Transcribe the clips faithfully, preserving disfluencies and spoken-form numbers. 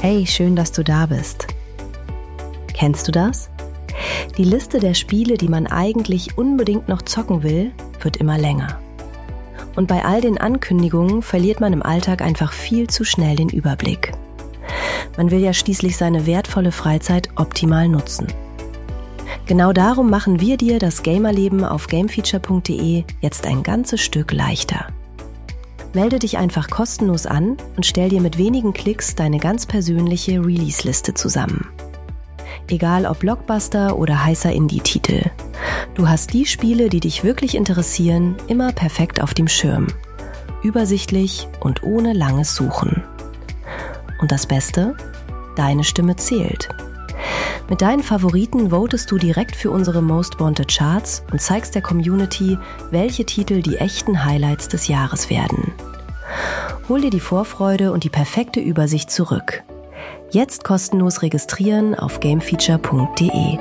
Hey, schön, dass du da bist. Kennst du das? Die Liste der Spiele, die man eigentlich unbedingt noch zocken will, wird immer länger. Und bei all den Ankündigungen verliert man im Alltag einfach viel zu schnell den Überblick. Man will ja schließlich seine wertvolle Freizeit optimal nutzen. Genau darum machen wir dir das Gamerleben auf gamefeature punkt de jetzt ein ganzes Stück leichter. Melde dich einfach kostenlos an und stell dir mit wenigen Klicks deine ganz persönliche Release-Liste zusammen. Egal ob Blockbuster oder heißer Indie-Titel. Du hast die Spiele, die dich wirklich interessieren, immer perfekt auf dem Schirm. Übersichtlich und ohne langes Suchen. Und das Beste? Deine Stimme zählt. Mit deinen Favoriten votest du direkt für unsere Most Wanted Charts und zeigst der Community, welche Titel die echten Highlights des Jahres werden. Hol dir die Vorfreude und die perfekte Übersicht zurück. Jetzt kostenlos registrieren auf gamefeature punkt de.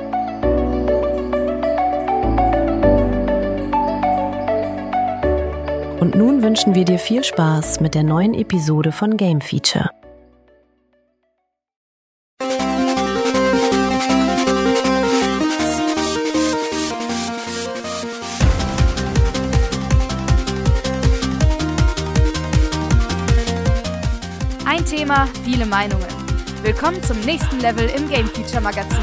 Und nun wünschen wir dir viel Spaß mit der neuen Episode von Game Feature. Ein Thema, viele Meinungen. Willkommen zum nächsten Level im Game Feature Magazin.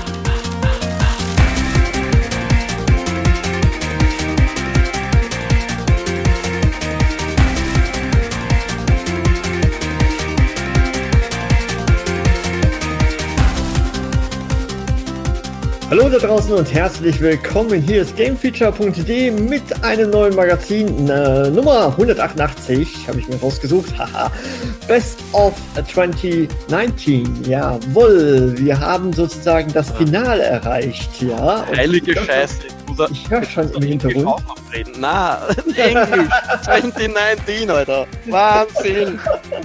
Hallo da draußen und herzlich willkommen. Hier ist gamefeature punkt de mit einem neuen Magazin, äh, Nummer hundertachtundachtzig, habe ich mir rausgesucht. Haha. Best of zwanzig neunzehn. Jawohl, wir haben sozusagen das Finale erreicht. Ja. Heilige Scheiße. Ich höre schon im Hintergrund. Na, Englisch, zwanzig neunzehn, Alter. Wahnsinn.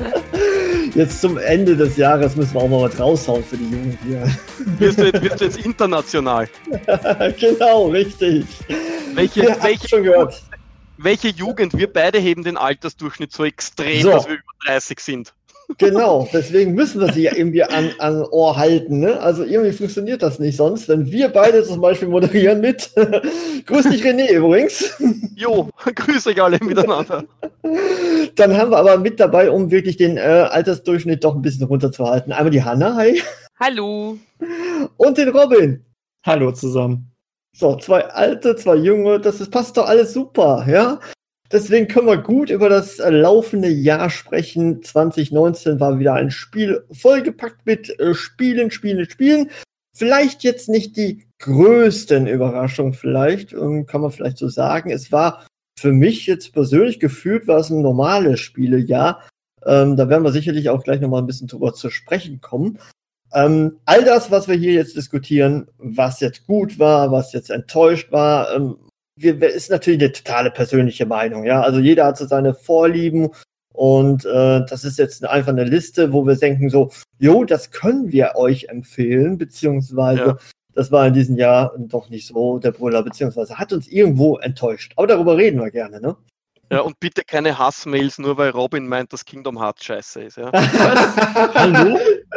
Jetzt zum Ende des Jahres müssen wir auch mal was raushauen für die Jungen hier. Wirst du jetzt, wirst du jetzt international? Genau, richtig. Welche, Ihr habt welche, schon gehört. Welche Jugend? Wir beide heben den Altersdurchschnitt so extrem, So. dass wir über dreißig sind. Genau, deswegen müssen wir sie ja irgendwie an, an Ohr halten. Ne? Also irgendwie funktioniert das nicht sonst, wenn wir beide zum Beispiel moderieren mit. Grüß dich, René, übrigens. Jo, grüß euch alle miteinander. Dann haben wir aber mit dabei, um wirklich den äh, Altersdurchschnitt doch ein bisschen runterzuhalten. Einmal die Hanna, hi. Hallo. Und den Robin. Hallo zusammen. So, zwei Alte, zwei Junge, das ist, passt doch alles super, ja? Deswegen können wir gut über das äh, laufende Jahr sprechen. zwanzig neunzehn war wieder ein Spiel vollgepackt mit äh, Spielen, Spielen, Spielen. Vielleicht jetzt nicht die größten Überraschungen, vielleicht, ähm, kann man vielleicht so sagen. Es war für mich jetzt persönlich gefühlt, war es ein normales Spielejahr. Ähm, da werden wir sicherlich auch gleich nochmal ein bisschen drüber zu sprechen kommen. Ähm, all das, was wir hier jetzt diskutieren, was jetzt gut war, was jetzt enttäuscht war, ähm, wir, ist natürlich eine totale persönliche Meinung, ja. Also jeder hat so seine Vorlieben und äh, das ist jetzt einfach eine Liste, wo wir denken so, jo, das können wir euch empfehlen, beziehungsweise Ja. das war in diesem Jahr doch nicht so der Brüller, beziehungsweise hat uns irgendwo enttäuscht. Aber darüber reden wir gerne, ne? Ja, und bitte keine Hassmails, nur weil Robin meint, dass Kingdom Hearts scheiße ist. Ja. Hallo?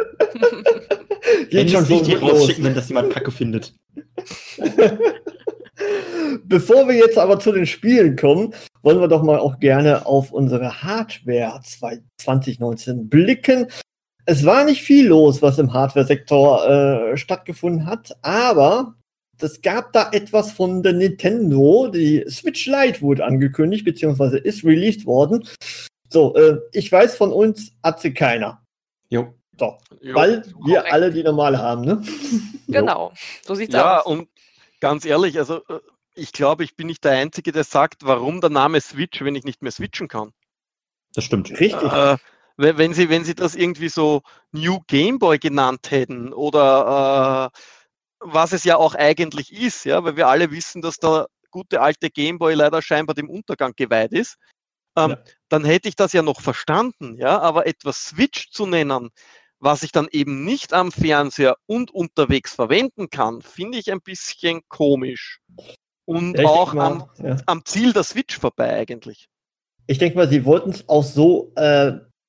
Geht schon so nicht die los. rausschicken, wenn das jemand Kacke findet. Bevor wir jetzt aber zu den Spielen kommen, wollen wir doch mal auch gerne auf unsere Hardware zwanzig neunzehn blicken. Es war nicht viel los, was im Hardware-Sektor äh, stattgefunden hat, aber es gab da etwas von der Nintendo. Die Switch Lite wurde angekündigt, beziehungsweise ist released worden. So, äh, ich weiß, von uns hat sie keiner. Jo. So, Jo, weil wir korrekt. alle die normale haben, ne? Genau, so sieht's Ja, aus. und ganz ehrlich, also äh, ich glaube, ich bin nicht der Einzige, der sagt, warum der Name Switch, wenn ich nicht mehr switchen kann. Das stimmt. Richtig. Äh, wenn wenn sie, wenn sie das irgendwie so New Game Boy genannt hätten oder äh, was es ja auch eigentlich ist, ja, weil wir alle wissen, dass der gute alte Game Boy leider scheinbar dem Untergang geweiht ist, ähm, Ja. dann hätte ich das ja noch verstanden, ja, aber etwas Switch zu nennen, was ich dann eben nicht am Fernseher und unterwegs verwenden kann, finde ich ein bisschen komisch. Und Ja, ich auch denk mal, am, ja. am Ziel der Switch vorbei eigentlich. Ich denke mal, sie wollten es auch so äh,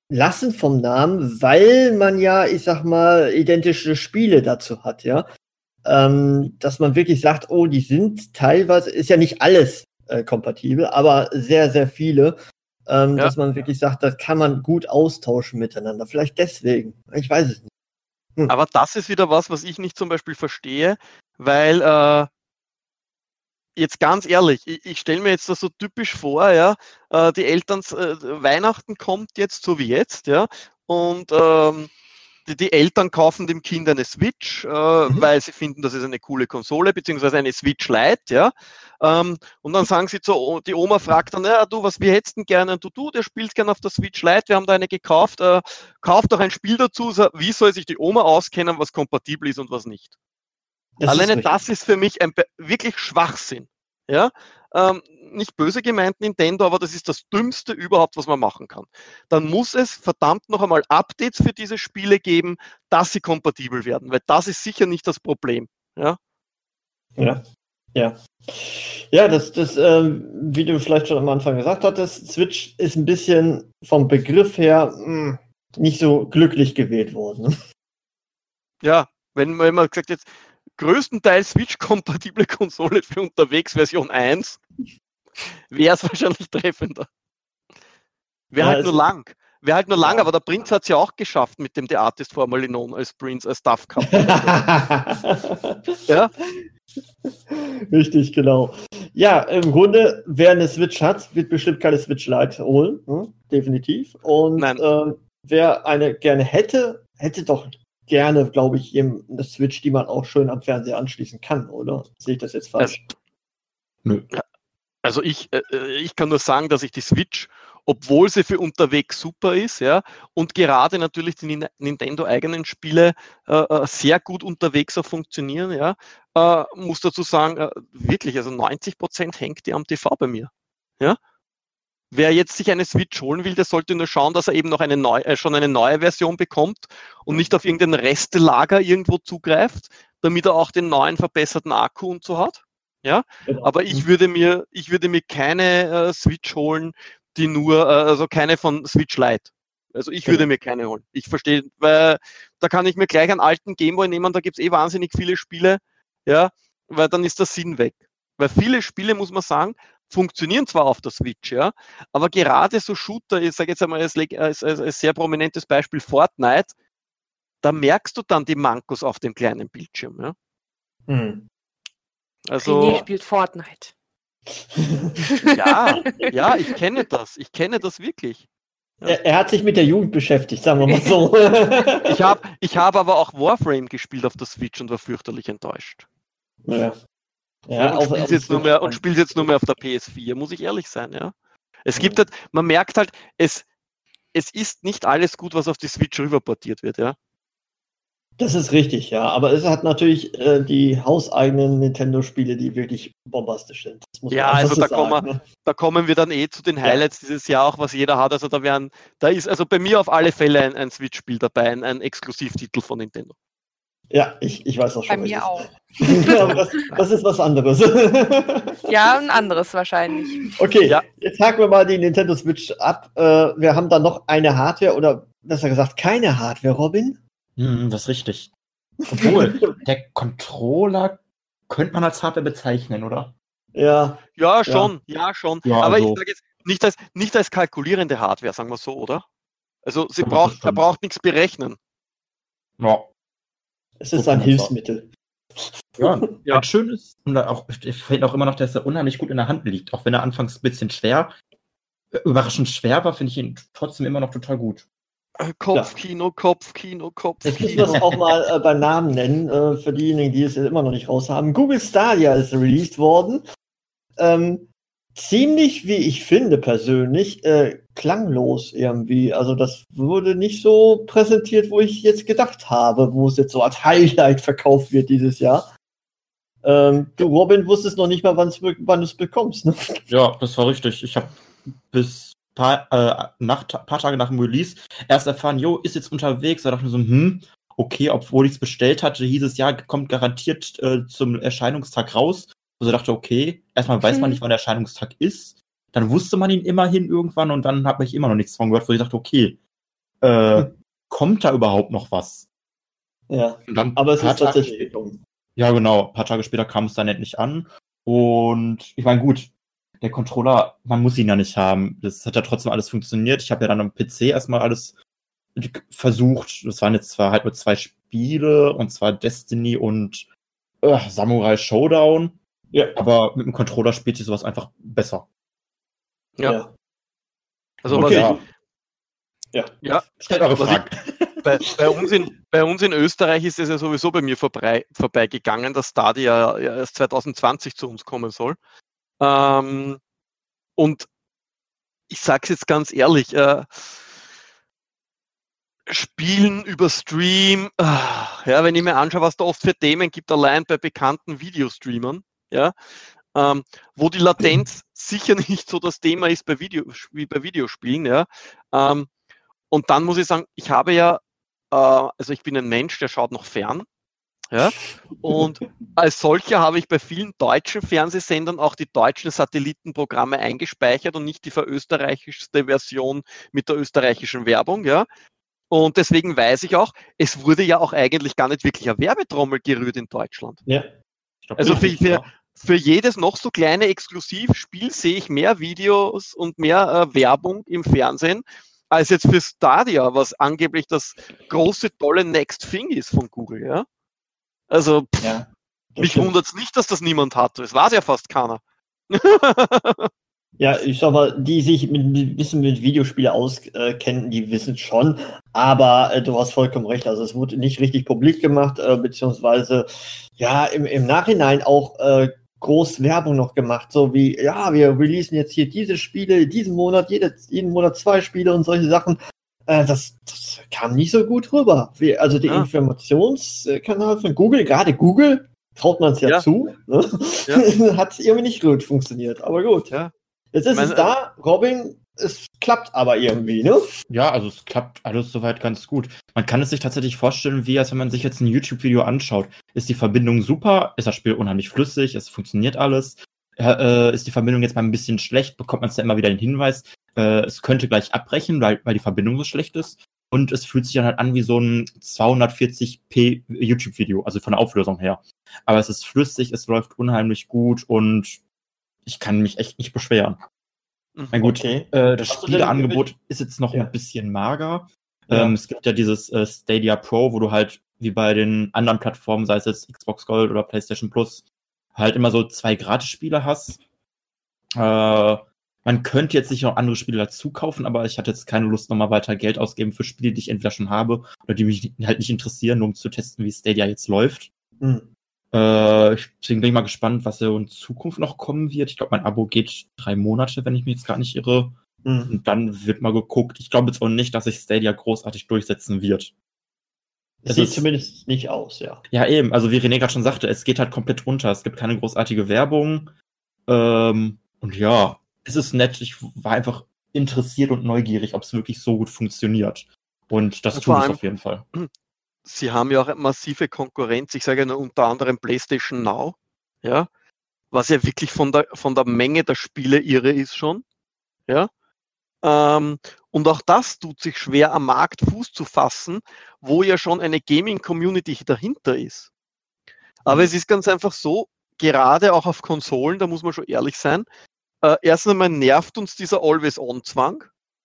lassen vom Namen, weil man ja, ich sag mal, identische Spiele dazu hat, ja. Ähm, dass man wirklich sagt, oh, die sind teilweise, ist ja nicht alles äh, kompatibel, aber sehr, sehr viele, ähm, Ja. dass man wirklich sagt, das kann man gut austauschen miteinander. Vielleicht deswegen. Ich weiß es nicht. Hm. Aber das ist wieder was, was ich nicht zum Beispiel verstehe, weil äh, jetzt ganz ehrlich, ich, ich stelle mir jetzt das so typisch vor, ja, äh, die Eltern, äh, Weihnachten kommt jetzt so wie jetzt, ja, und ähm, die, die Eltern kaufen dem Kind eine Switch, äh, Mhm. weil sie finden, das ist eine coole Konsole, beziehungsweise eine Switch Lite, ja, ähm, und dann sagen sie zu, die Oma fragt dann, ja, du, was wir hätten gerne, und du, du, der spielt gerne auf der Switch Lite, wir haben da eine gekauft, äh, kauf doch ein Spiel dazu, so, wie soll sich die Oma auskennen, was kompatibel ist und was nicht? Das ist Alleine richtig. das ist für mich ein be- wirklich Schwachsinn. Ja? Ähm, nicht böse gemeint Nintendo, aber das ist das Dümmste überhaupt, was man machen kann. Dann muss es verdammt noch einmal Updates für diese Spiele geben, dass sie kompatibel werden, weil das ist sicher nicht das Problem. Ja? Ja, ja. Ja, das, das ähm, wie du vielleicht schon am Anfang gesagt hattest, Switch ist ein bisschen vom Begriff her mh, nicht so glücklich gewählt worden. Ne? Ja, wenn, wenn man gesagt jetzt, größtenteils Switch-kompatible Konsole für unterwegs Version eins, wäre es wahrscheinlich treffender. Wäre Ja, halt es nur ist- lang. Wäre halt nur lang, Ja. aber der Prinz hat es ja auch geschafft mit dem The Artist Formerly Known als Prince, als Stuff Cup. Ja? Richtig, genau. Ja, im Grunde, wer eine Switch hat, wird bestimmt keine Switch Lite holen, ne? Definitiv. Und Nein. ähm, wer eine gerne hätte, hätte doch gerne, glaube ich, eben eine Switch, die man auch schön am Fernseher anschließen kann, oder? Sehe ich das jetzt falsch? Nö. Also ich, äh, ich kann nur sagen, dass ich die Switch, obwohl sie für unterwegs super ist, ja, und gerade natürlich die Nin- Nintendo-eigenen Spiele äh, äh, sehr gut unterwegs auch funktionieren, ja, äh, muss dazu sagen, äh, wirklich, also neunzig Prozent hängt die am T V bei mir. Ja? Wer jetzt sich eine Switch holen will, der sollte nur schauen, dass er eben noch eine neu, äh, schon eine neue Version bekommt und nicht auf irgendein Restelager irgendwo zugreift, damit er auch den neuen verbesserten Akku und so hat. Ja? Genau. Aber ich würde mir, ich würde mir keine äh, Switch holen, die nur, äh, also keine von Switch Lite. Also ich würde Genau. mir keine holen. Ich verstehe, weil da kann ich mir gleich einen alten Gameboy nehmen, da gibt es eh wahnsinnig viele Spiele, ja, weil dann ist der Sinn weg. Weil viele Spiele, muss man sagen, funktionieren zwar auf der Switch, ja, aber gerade so Shooter, ich sage jetzt einmal als, als, als, als sehr prominentes Beispiel Fortnite, da merkst du dann die Mankos auf dem kleinen Bildschirm. Ja. Hm. René Also, spielt Fortnite. ja, ja, ich kenne das. Ich kenne das wirklich. Er, er hat sich mit der Jugend beschäftigt, sagen wir mal so. Ich habe ich hab aber auch Warframe gespielt auf der Switch und war fürchterlich enttäuscht. ja. Ja, und auf- spiele auf jetzt, nur Switch mehr- dann. und spiel's jetzt nur mehr auf der P S vier, muss ich ehrlich sein. Ja. Es gibt halt, man merkt halt, es, es ist nicht alles gut, was auf die Switch rüberportiert wird. Ja. Das ist richtig, ja. Aber es hat natürlich äh, die hauseigenen Nintendo-Spiele, die wirklich bombastisch sind. Das muss man Ja, einfach also so da kommen, sagen, wir, ne? da kommen wir dann eh zu den Highlights dieses Jahr auch, was jeder hat. Also da werden, da ist also bei mir auf alle Fälle ein, ein Switch-Spiel dabei, ein, ein Exklusivtitel von Nintendo. Ja, ich, ich weiß auch Bei schon. mir auch. welches. Aber das, das ist was anderes. Ja, ein anderes wahrscheinlich. Okay, Ja. jetzt haken wir mal die Nintendo Switch ab. Äh, wir haben da noch eine Hardware oder besser gesagt keine Hardware, Robin. Hm, das ist richtig. Obwohl, der Controller könnte man als Hardware bezeichnen, oder? Ja, Ja, schon, ja, schon. Ja, Aber also- ich sage jetzt, nicht als, nicht als kalkulierende Hardware, sagen wir so, oder? Also sie Ja, das braucht, er stimmt. braucht nichts berechnen. Ja. es So ist kann ein man Hilfsmittel. Ja, Ja. ein schönes, und auch, ich finde auch immer noch, dass er unheimlich gut in der Hand liegt. Auch wenn er anfangs ein bisschen schwer, äh, überraschend schwer war, finde ich ihn trotzdem immer noch total gut. Äh, Kopfkino, Kopfkino, Jetzt müssen wir Kopfkino. es auch mal äh, beim Namen nennen, äh, für diejenigen, die es immer noch nicht raus haben. Google Stadia ist released worden. Ähm, ziemlich, wie ich finde persönlich, äh, klanglos irgendwie. Also das wurde nicht so präsentiert, wo ich jetzt gedacht habe, wo es jetzt so als Highlight verkauft wird dieses Jahr. Ähm, du, Robin, wusstest noch nicht mal, wann's, wann du es bekommst, ne? Ja, das war richtig. Ich habe bis paar, äh, nach, paar Tage nach dem Release erst erfahren, jo, ist jetzt unterwegs. Da dachte ich mir so, hm, okay, obwohl ich es bestellt hatte, hieß es ja, kommt garantiert äh, zum Erscheinungstag raus. Also dachte, okay, erstmal weiß man nicht, wann der Erscheinungstag ist. Dann wusste man ihn immerhin irgendwann und dann habe ich immer noch nichts von gehört, wo ich dachte, okay, äh, kommt da überhaupt noch was? Ja, Und dann aber es paar ist tatsächlich Tage- Entwicklung. Ja, genau. Ein paar Tage später kam es dann endlich an. Und ich meine, gut, der Controller, man muss ihn ja nicht haben. Das hat ja trotzdem alles funktioniert. Ich habe ja dann am P C erstmal alles versucht. Das waren jetzt zwar halt nur zwei Spiele, und zwar Destiny und äh, Samurai Showdown. Ja. Aber mit dem Controller spielt sich sowas einfach besser. Ja. Also Okay, was ja. ich, ja, Stellt eure was ich- Fragen. bei, bei, uns in, bei uns in Österreich ist es ja sowieso bei mir vorbei, vorbeigegangen, dass Stadia ja erst zwanzig zwanzig zu uns kommen soll. Ähm, und ich sage es jetzt ganz ehrlich, äh, Spielen über Stream, äh, ja, wenn ich mir anschaue, was da oft für Themen gibt, allein bei bekannten Videostreamern, ja, ähm, wo die Latenz sicher nicht so das Thema ist bei Video, wie bei Videospielen, ja. Ähm, und dann muss ich sagen, ich habe ja, äh, also ich bin ein Mensch, der schaut noch fern, ja, und als solcher habe ich bei vielen deutschen Fernsehsendern auch die deutschen Satellitenprogramme eingespeichert und nicht die verösterreichischste Version mit der österreichischen Werbung, ja. Und deswegen weiß ich auch, es wurde ja auch eigentlich gar nicht wirklich eine Werbetrommel gerührt in Deutschland. Ja. Ich glaub, Also für, richtig, für, ja. für jedes noch so kleine Exklusivspiel sehe ich mehr Videos und mehr äh, Werbung im Fernsehen als jetzt für Stadia, was angeblich das große, tolle Next Thing ist von Google. Ja? Also pff, Ja. das mich stimmt. wundert es nicht, dass das niemand hat. Es war ja fast keiner. Ja, ich sag mal, die sich mit, ein bisschen mit Videospielen auskennen, die wissen schon, aber äh, du hast vollkommen recht, also es wurde nicht richtig publik gemacht, äh, beziehungsweise ja, im, im Nachhinein auch äh, groß Werbung noch gemacht, so wie, ja, wir releasen jetzt hier diese Spiele, diesen Monat, jede, jeden Monat zwei Spiele und solche Sachen. Äh, das, das kam nicht so gut rüber. Wie, also der Ja. Informationskanal von Google, gerade Google, traut man es ja, Ja. zu, ne? Ja. Hat irgendwie nicht gut funktioniert, aber gut. Ja. Jetzt ist Meine- es da, Robin, es klappt aber irgendwie, ne? Ja, also es klappt alles soweit ganz gut. Man kann es sich tatsächlich vorstellen, wie als wenn man sich jetzt ein YouTube-Video anschaut. Ist die Verbindung super? Ist das Spiel unheimlich flüssig? Es funktioniert alles? Äh, ist die Verbindung jetzt mal ein bisschen schlecht? Bekommt man es ja immer wieder den Hinweis, äh, es könnte gleich abbrechen, weil, weil die Verbindung so schlecht ist. Und es fühlt sich dann halt an wie so ein zweihundertvierzig p YouTube-Video, also von der Auflösung her. Aber es ist flüssig, es läuft unheimlich gut und ich kann mich echt nicht beschweren. Na gut, Okay. äh, das Hast du Spieleangebot denn- ist jetzt noch Ja. ein bisschen mager. Ja. Ähm, es gibt ja dieses äh, Stadia Pro, wo du halt wie bei den anderen Plattformen, sei es jetzt Xbox Gold oder PlayStation Plus, halt immer so zwei Gratis-Spiele hast. Äh, man könnte jetzt sicher noch andere Spiele dazu kaufen, aber ich hatte jetzt keine Lust, nochmal weiter Geld ausgeben für Spiele, die ich entweder schon habe oder die mich halt nicht interessieren, nur um zu testen, wie Stadia jetzt läuft. Hm. Äh, ich- deswegen bin ich mal gespannt, was so in Zukunft noch kommen wird. Ich glaube, mein Abo geht drei Monate, wenn ich mich jetzt gar nicht irre. Hm. Und dann wird mal geguckt. Ich glaube jetzt auch nicht, dass sich Stadia großartig durchsetzen wird. Es Sieht ist- zumindest nicht aus, ja. Ja, eben. Also wie René gerade schon sagte, es geht halt komplett runter. Es gibt keine großartige Werbung. Ähm, und ja, es ist nett. Ich war einfach interessiert und neugierig, ob es wirklich so gut funktioniert. Und das Und tut vor es allem- auf jeden Fall. Sie haben ja auch eine massive Konkurrenz, ich sage ja nur unter anderem PlayStation Now, ja, was ja wirklich von der, von der Menge der Spiele irre ist schon, ja. Ähm, und auch das tut sich schwer, am Markt Fuß zu fassen, wo ja schon eine Gaming-Community dahinter ist. Aber es ist ganz einfach so, gerade auch auf Konsolen, da muss man schon ehrlich sein, äh, erstens einmal nervt uns dieser Always-On-Zwang,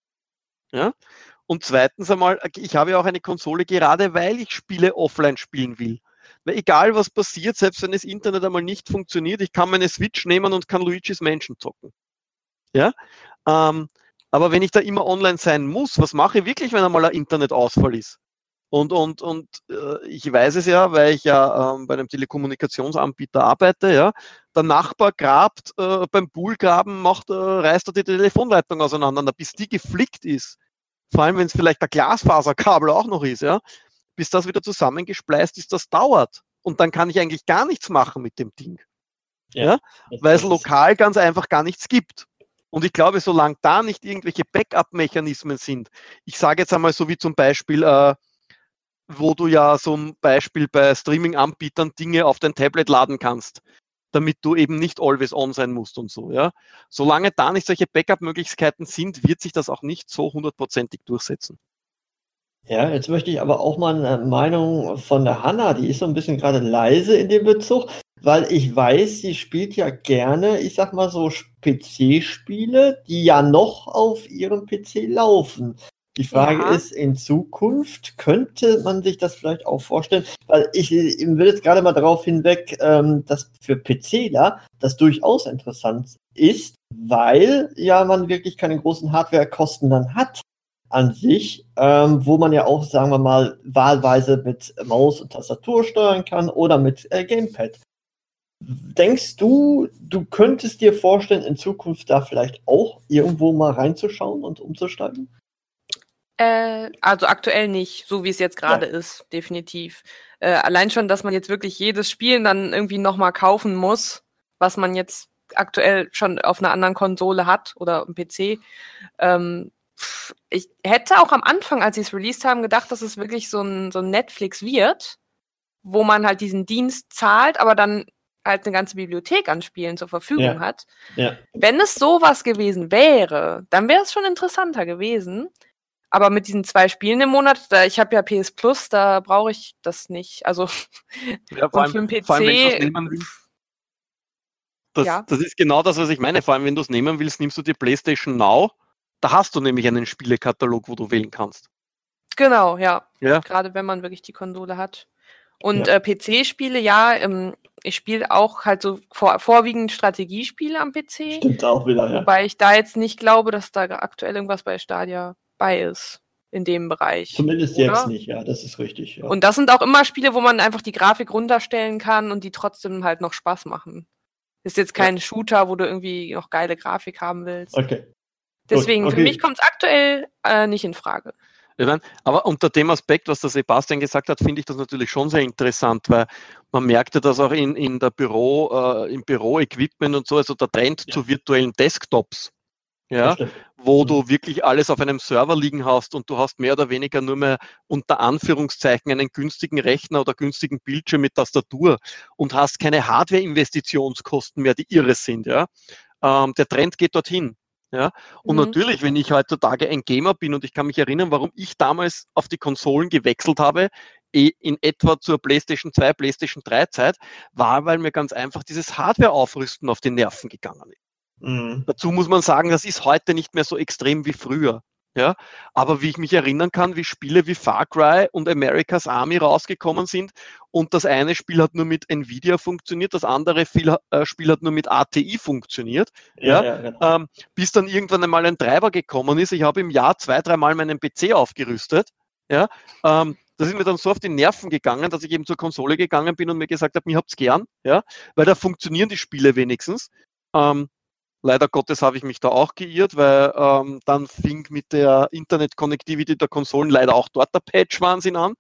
ja. Und zweitens einmal, ich habe ja auch eine Konsole, gerade weil ich Spiele offline spielen will. Weil egal was passiert, selbst wenn das Internet einmal nicht funktioniert, ich kann meine Switch nehmen und kann Luigi's Mansion zocken. Ja? Ähm, aber wenn ich da immer online sein muss, was mache ich wirklich, wenn einmal ein Internetausfall ist? Und, und, und äh, ich weiß es ja, weil ich ja ähm, bei einem Telekommunikationsanbieter arbeite, ja, der Nachbar grabt äh, beim Poolgraben, macht, äh, reißt er die Telefonleitung auseinander, bis die geflickt ist. Vor allem, wenn es vielleicht ein Glasfaserkabel auch noch ist, ja, bis das wieder zusammengespleist ist, das dauert. Und dann kann ich eigentlich gar nichts machen mit dem Ding. Ja, weil es Das ist- lokal ganz einfach gar nichts gibt. Und ich glaube, solange da nicht irgendwelche Backup-Mechanismen sind, ich sage jetzt einmal so wie zum Beispiel, äh, wo du ja zum Beispiel bei Streaming-Anbietern Dinge auf dein Tablet laden kannst, damit du eben nicht always on sein musst und so, ja. Solange da nicht solche Backup-Möglichkeiten sind, wird sich das auch nicht so hundertprozentig durchsetzen. Ja, jetzt möchte ich aber auch mal eine Meinung von der Hanna, die ist so ein bisschen gerade leise in dem Bezug, weil ich weiß, sie spielt ja gerne, ich sag mal so P C-Spiele, die ja noch auf ihrem P C laufen. Die Frage Ja. ist, in Zukunft könnte man sich das vielleicht auch vorstellen, weil ich, ich will jetzt gerade mal darauf hinweg, ähm, dass für PCler das durchaus interessant ist, weil ja man wirklich keine großen Hardwarekosten dann hat an sich, ähm, wo man ja auch, sagen wir mal, wahlweise mit Maus und Tastatur steuern kann oder mit äh, Gamepad. Denkst du, du könntest dir vorstellen, in Zukunft da vielleicht auch irgendwo mal reinzuschauen und umzusteigen? Äh, also aktuell nicht, so wie es jetzt gerade Ja. ist, definitiv. Äh, allein schon, dass man jetzt wirklich jedes Spiel dann irgendwie nochmal kaufen muss, was man jetzt aktuell schon auf einer anderen Konsole hat oder am P C. Ähm, pff, ich hätte auch am Anfang, als sie es released haben, gedacht, dass es wirklich so ein, so ein Netflix wird, wo man halt diesen Dienst zahlt, aber dann halt eine ganze Bibliothek an Spielen zur Verfügung Ja. hat. Ja. Wenn es sowas gewesen wäre, dann wäre es schon interessanter gewesen. Aber mit diesen zwei Spielen im Monat, da, ich habe ja P S Plus, da brauche ich das nicht. Also Ja, vor und allem, für den P C. vor allem, wenn du es nehmen willst. Das, Ja. das ist genau das, was ich meine. Vor allem, wenn du es nehmen willst, nimmst du die PlayStation Now. Da hast du nämlich einen Spielekatalog, wo du wählen kannst. Genau, ja. Ja. Gerade wenn man wirklich die Konsole hat. Und Ja. äh, P C-Spiele, ja, ähm, ich spiele auch halt so vor, vorwiegend Strategiespiele am P C. Stimmt auch wieder, ja. Wobei ich da jetzt nicht glaube, dass da aktuell irgendwas bei Stadia bei ist in dem Bereich. Zumindest oder? jetzt nicht, ja, das ist richtig. Ja. Und das sind auch immer Spiele, wo man einfach die Grafik runterstellen kann und die trotzdem halt noch Spaß machen. Ist jetzt kein Shooter, wo du irgendwie noch geile Grafik haben willst. Okay. Deswegen, Gut, für okay. mich kommt es aktuell äh, nicht in Frage. Ich mein, aber unter dem Aspekt, was der Sebastian gesagt hat, finde ich das natürlich schon sehr interessant, weil man merkte das auch in, in der Büro, äh, im Büro-Equipment und so, also der Trend Ja. zu virtuellen Desktops, ja, Das stimmt. wo Mhm. du wirklich alles auf einem Server liegen hast und du hast mehr oder weniger nur mehr unter Anführungszeichen einen günstigen Rechner oder günstigen Bildschirm mit Tastatur und hast keine Hardware-Investitionskosten mehr, die irre sind, ja. Ähm, der Trend geht dorthin. Ja, und Mhm. natürlich, wenn ich heutzutage ein Gamer bin und ich kann mich erinnern, warum ich damals auf die Konsolen gewechselt habe, eh in etwa zur PlayStation zwei, PlayStation drei Zeit, war, weil mir ganz einfach dieses Hardware-Aufrüsten auf die Nerven gegangen ist. Mhm. Dazu muss man sagen, das ist heute nicht mehr so extrem wie früher. Ja, aber wie ich mich erinnern kann, wie Spiele wie Far Cry und America's Army rausgekommen sind und das eine Spiel hat nur mit Nvidia funktioniert, das andere Spiel, äh, Spiel hat nur mit A T I funktioniert, ja, Ja, ja, genau. ähm, bis dann irgendwann einmal ein Treiber gekommen ist. Ich habe im Jahr zwei, dreimal meinen P C aufgerüstet, ja, ähm, das ist mir dann so auf die Nerven gegangen, dass ich eben zur Konsole gegangen bin und mir gesagt habe, mir habt's gern, ja, weil da funktionieren die Spiele wenigstens. Ähm, Leider Gottes habe ich mich da auch geirrt, weil ähm, dann fing mit der Internet-Connectivity der Konsolen leider auch dort der Patch-Wahnsinn an.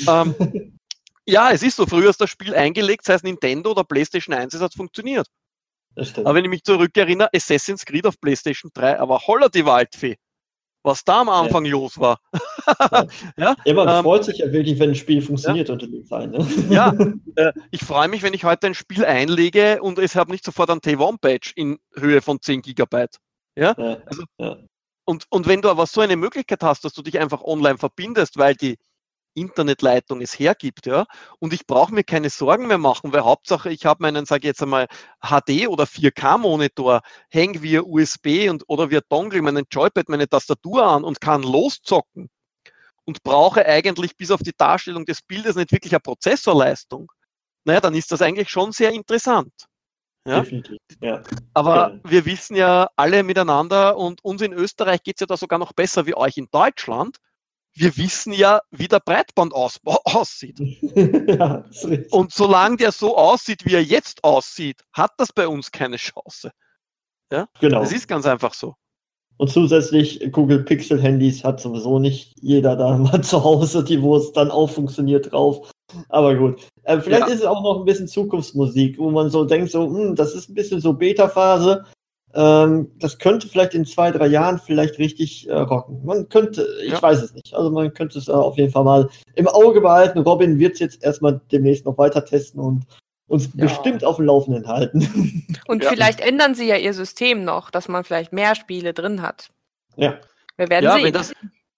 Ähm, ja, es ist so, früher ist das Spiel eingelegt, sei es Nintendo oder PlayStation eins, es hat funktioniert. Das stimmt. Aber wenn ich mich zurückerinnere, Assassin's Creed auf PlayStation drei, aber holla die Waldfee, was da am Anfang ja. los war. Ja. ja, ja, man ähm, freut sich ja wirklich, wenn ein Spiel funktioniert ja. unter dem Fall. Ne? Ja, äh, ich freue mich, wenn ich heute ein Spiel einlege und es habe nicht sofort ein T eins Patch in Höhe von zehn Gigabyte. Ja, ja. Also, ja. Und, und wenn du aber so eine Möglichkeit hast, dass du dich einfach online verbindest, weil die Internetleitung es hergibt, ja, und ich brauche mir keine Sorgen mehr machen, weil Hauptsache ich habe meinen, sage ich jetzt einmal, H D oder vier K Monitor, hänge via U S B und, oder via Dongle meinen Joypad, meine Tastatur an und kann loszocken und brauche eigentlich bis auf die Darstellung des Bildes nicht wirklich eine Prozessorleistung, naja, dann ist das eigentlich schon sehr interessant. Ja? Definitiv, ja. Aber ja. wir wissen ja alle miteinander und uns in Österreich geht es ja da sogar noch besser wie euch in Deutschland. Wir wissen ja, wie der Breitbandausbau aussieht. Ja, das ist richtig. Und solange der so aussieht, wie er jetzt aussieht, hat das bei uns keine Chance. Ja? Genau. Das ist ganz einfach so. Und zusätzlich Google Pixel Handys hat sowieso nicht jeder da mal zu Hause, die wo es dann auch funktioniert drauf. Aber gut. Äh, vielleicht Ja. ist es auch noch ein bisschen Zukunftsmusik, wo man so denkt, so, hm, das ist ein bisschen so Beta-Phase. Ähm, das könnte vielleicht in zwei, drei Jahren vielleicht richtig äh, rocken. Man könnte, ich Ja. weiß es nicht. Also man könnte es äh, auf jeden Fall mal im Auge behalten. Robin wird es jetzt erstmal demnächst noch weiter testen und uns Ja. bestimmt auf dem Laufenden halten. Und Ja. vielleicht ändern sie ja ihr System noch, dass man vielleicht mehr Spiele drin hat. Ja. Wir werden Ja, sehen. wenn das,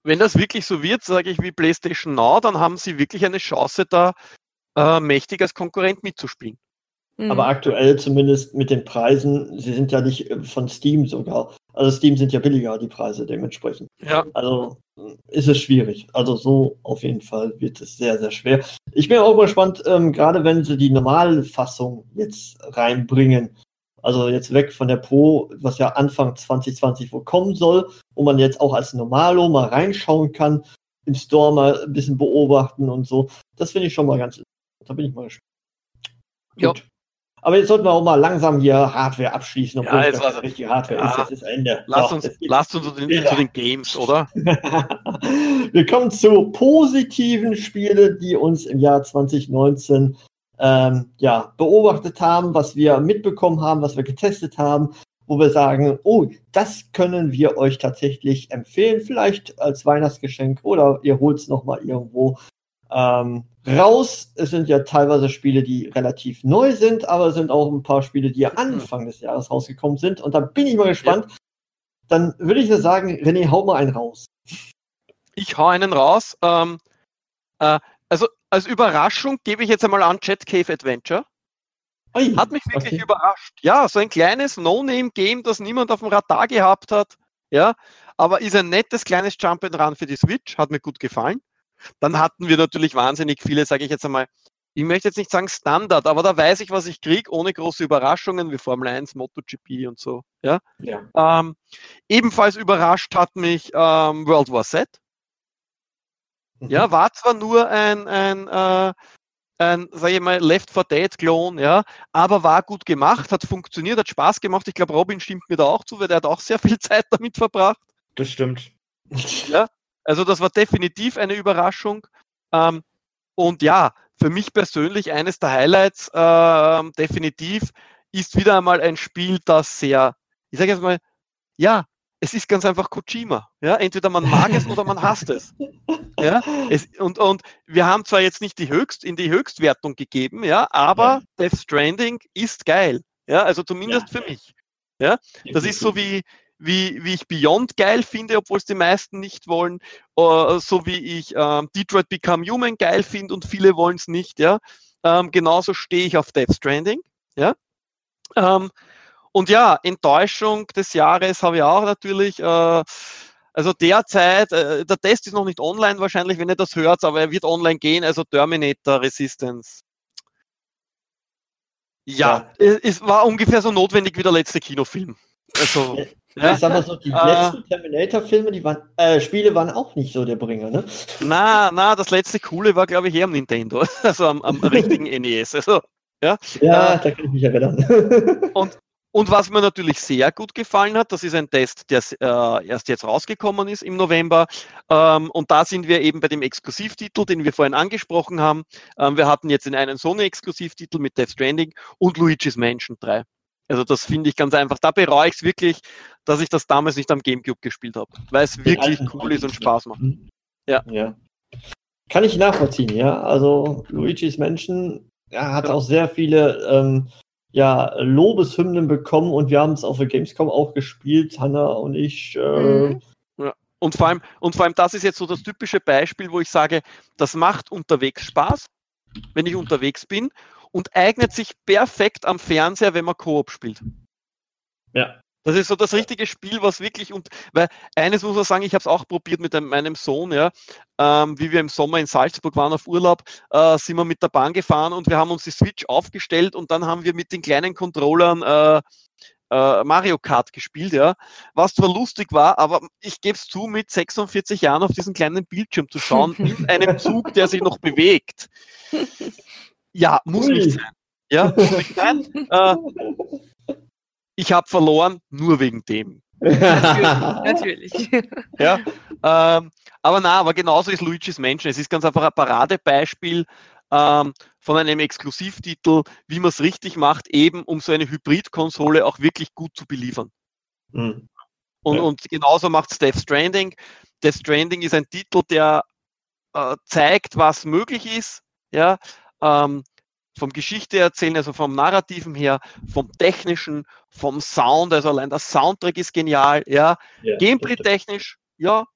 wenn das wirklich so wird, sage ich wie PlayStation Now, dann haben sie wirklich eine Chance, da äh, mächtig als Konkurrent mitzuspielen. Mhm. Aber aktuell zumindest mit den Preisen, sie sind ja nicht äh, von Steam sogar. Also Steam sind ja billiger, die Preise dementsprechend. Ja. Also äh, ist es schwierig. Also so auf jeden Fall wird es sehr, sehr schwer. Ich bin auch mal gespannt, ähm, gerade wenn sie die Normalfassung jetzt reinbringen. Also jetzt weg von der Pro, was ja Anfang zwanzig zwanzig wohl kommen soll, wo man jetzt auch als Normalo mal reinschauen kann, im Store mal ein bisschen beobachten und so. Das finde ich schon mal ganz interessant. Da bin ich mal gespannt. Ja. Gut. Aber jetzt sollten wir auch mal langsam hier Hardware abschließen, obwohl Ja, es jetzt gar war's- keine richtige Hardware Ja. ist. Jetzt ist Ende. Lasst So, uns, jetzt geht's. lasst uns zu den, Ja. zu den Games, oder? Wir kommen zu positiven Spielen, die uns im Jahr zwanzig neunzehn ähm, ja, beobachtet haben, was wir mitbekommen haben, was wir getestet haben, wo wir sagen, oh, das können wir euch tatsächlich empfehlen, vielleicht als Weihnachtsgeschenk oder ihr holt es nochmal irgendwo ähm, raus. Es sind ja teilweise Spiele, die relativ neu sind, aber es sind auch ein paar Spiele, die ja Anfang des Jahres rausgekommen sind. Und da bin ich mal gespannt. Dann würde ich ja sagen, René, hau mal einen raus. Ich hau einen raus. Ähm, äh, also als Überraschung gebe ich jetzt einmal an Jet Cave Adventure. Ui, Hat mich wirklich okay. überrascht. Ja, so ein kleines No-Name-Game, das niemand auf dem Radar gehabt hat. Ja, aber ist ein nettes kleines Jump-and-Run für die Switch. Hat mir gut gefallen. Dann hatten wir natürlich wahnsinnig viele, sage ich jetzt einmal, ich möchte jetzt nicht sagen Standard, aber da weiß ich, was ich kriege, ohne große Überraschungen wie Formel eins, MotoGP und so. Ja. Ja. Ähm, ebenfalls überrascht hat mich ähm, World War Z. Ja, war zwar nur ein, ein, äh, ein sag ich mal, Left four Dead-Klon, ja, aber war gut gemacht, hat funktioniert, hat Spaß gemacht. Ich glaube, Robin stimmt mir da auch zu, weil der hat auch sehr viel Zeit damit verbracht. Das stimmt. Ja, also das war definitiv eine Überraschung. Ähm, und ja, für mich persönlich eines der Highlights ähm, definitiv ist wieder einmal ein Spiel, das sehr, ich sage jetzt mal, ja, es ist ganz einfach Kojima. Ja, entweder man mag es oder man hasst es. Ja, es und, und wir haben zwar jetzt nicht die Höchst, in die Höchstwertung gegeben, ja, aber Ja. Death Stranding ist geil. Ja, also zumindest Ja. für mich. Ja, das ist so wie, wie, wie ich Beyond geil finde, obwohl es die meisten nicht wollen, uh, so wie ich ähm, Detroit Become Human geil finde und viele wollen es nicht. Ja, ähm, genauso stehe ich auf Death Stranding. Ja, ähm, und ja, Enttäuschung des Jahres habe ich auch natürlich. Äh, also derzeit, äh, der Test ist noch nicht online wahrscheinlich, wenn ihr das hört, aber er wird online gehen. Also Terminator Resistance. Ja, Ja. es, es war ungefähr so notwendig wie der letzte Kinofilm. Also, ja, Ich sag mal so, die Äh, letzten Terminator-Filme, die waren, äh, Spiele waren auch nicht so der Bringer, ne? na, na, das letzte Coole war, glaube ich, eher am Nintendo, also am, am richtigen N E S. Also, ja, Ja, Äh, da kann ich mich erinnern. Und, und was mir natürlich sehr gut gefallen hat, das ist ein Test, der äh, erst jetzt rausgekommen ist im November. Ähm, und da sind wir eben bei dem Exklusivtitel, den wir vorhin angesprochen haben. Ähm, wir hatten jetzt in einen Sony-Exklusivtitel mit Death Stranding und Luigi's Mansion drei. Also das finde ich ganz einfach. Da bereue ich es wirklich, dass ich das damals nicht am GameCube gespielt habe, weil es Den wirklich alten cool ist und Spaß macht. Ja. Ja. Kann ich nachvollziehen, ja. Also Luigi's Mansion ja, hat Ja. auch sehr viele ähm, ja, Lobeshymnen bekommen und wir haben es auf der Gamescom auch gespielt, Hanna und ich. Äh, Mhm. Und vor allem, und vor allem, das ist jetzt so das typische Beispiel, wo ich sage, das macht unterwegs Spaß, wenn ich unterwegs bin und eignet sich perfekt am Fernseher, wenn man Koop spielt. Ja. Das ist so das richtige Spiel, was wirklich, und weil eines muss man sagen, ich habe es auch probiert mit einem, meinem Sohn, ja, ähm, wie wir im Sommer in Salzburg waren auf Urlaub, äh, sind wir mit der Bahn gefahren und wir haben uns die Switch aufgestellt und dann haben wir mit den kleinen Controllern äh, äh, Mario Kart gespielt, ja, was zwar lustig war, aber ich gebe es zu, mit sechsundvierzig Jahren auf diesen kleinen Bildschirm zu schauen, in einem Zug, der sich noch bewegt. Ja, muss Ui. nicht sein. Ja, muss nicht sein. Äh, ich habe verloren, nur wegen dem. Natürlich. Natürlich. Ja, ähm, aber na, aber genauso ist Luigi's Mansion. Es ist ganz einfach ein Paradebeispiel ähm, von einem Exklusivtitel, wie man es richtig macht, eben um so eine Hybrid-Konsole auch wirklich gut zu beliefern. Mhm. Und, Ja. und genauso macht es Death Stranding. Death Stranding ist ein Titel, der äh, zeigt, was möglich ist. Ja, ähm, vom Geschichte erzählen, also vom Narrativen her, vom Technischen, vom Sound, also allein der Soundtrack ist genial, ja. Ja, Gameplay-technisch, ja,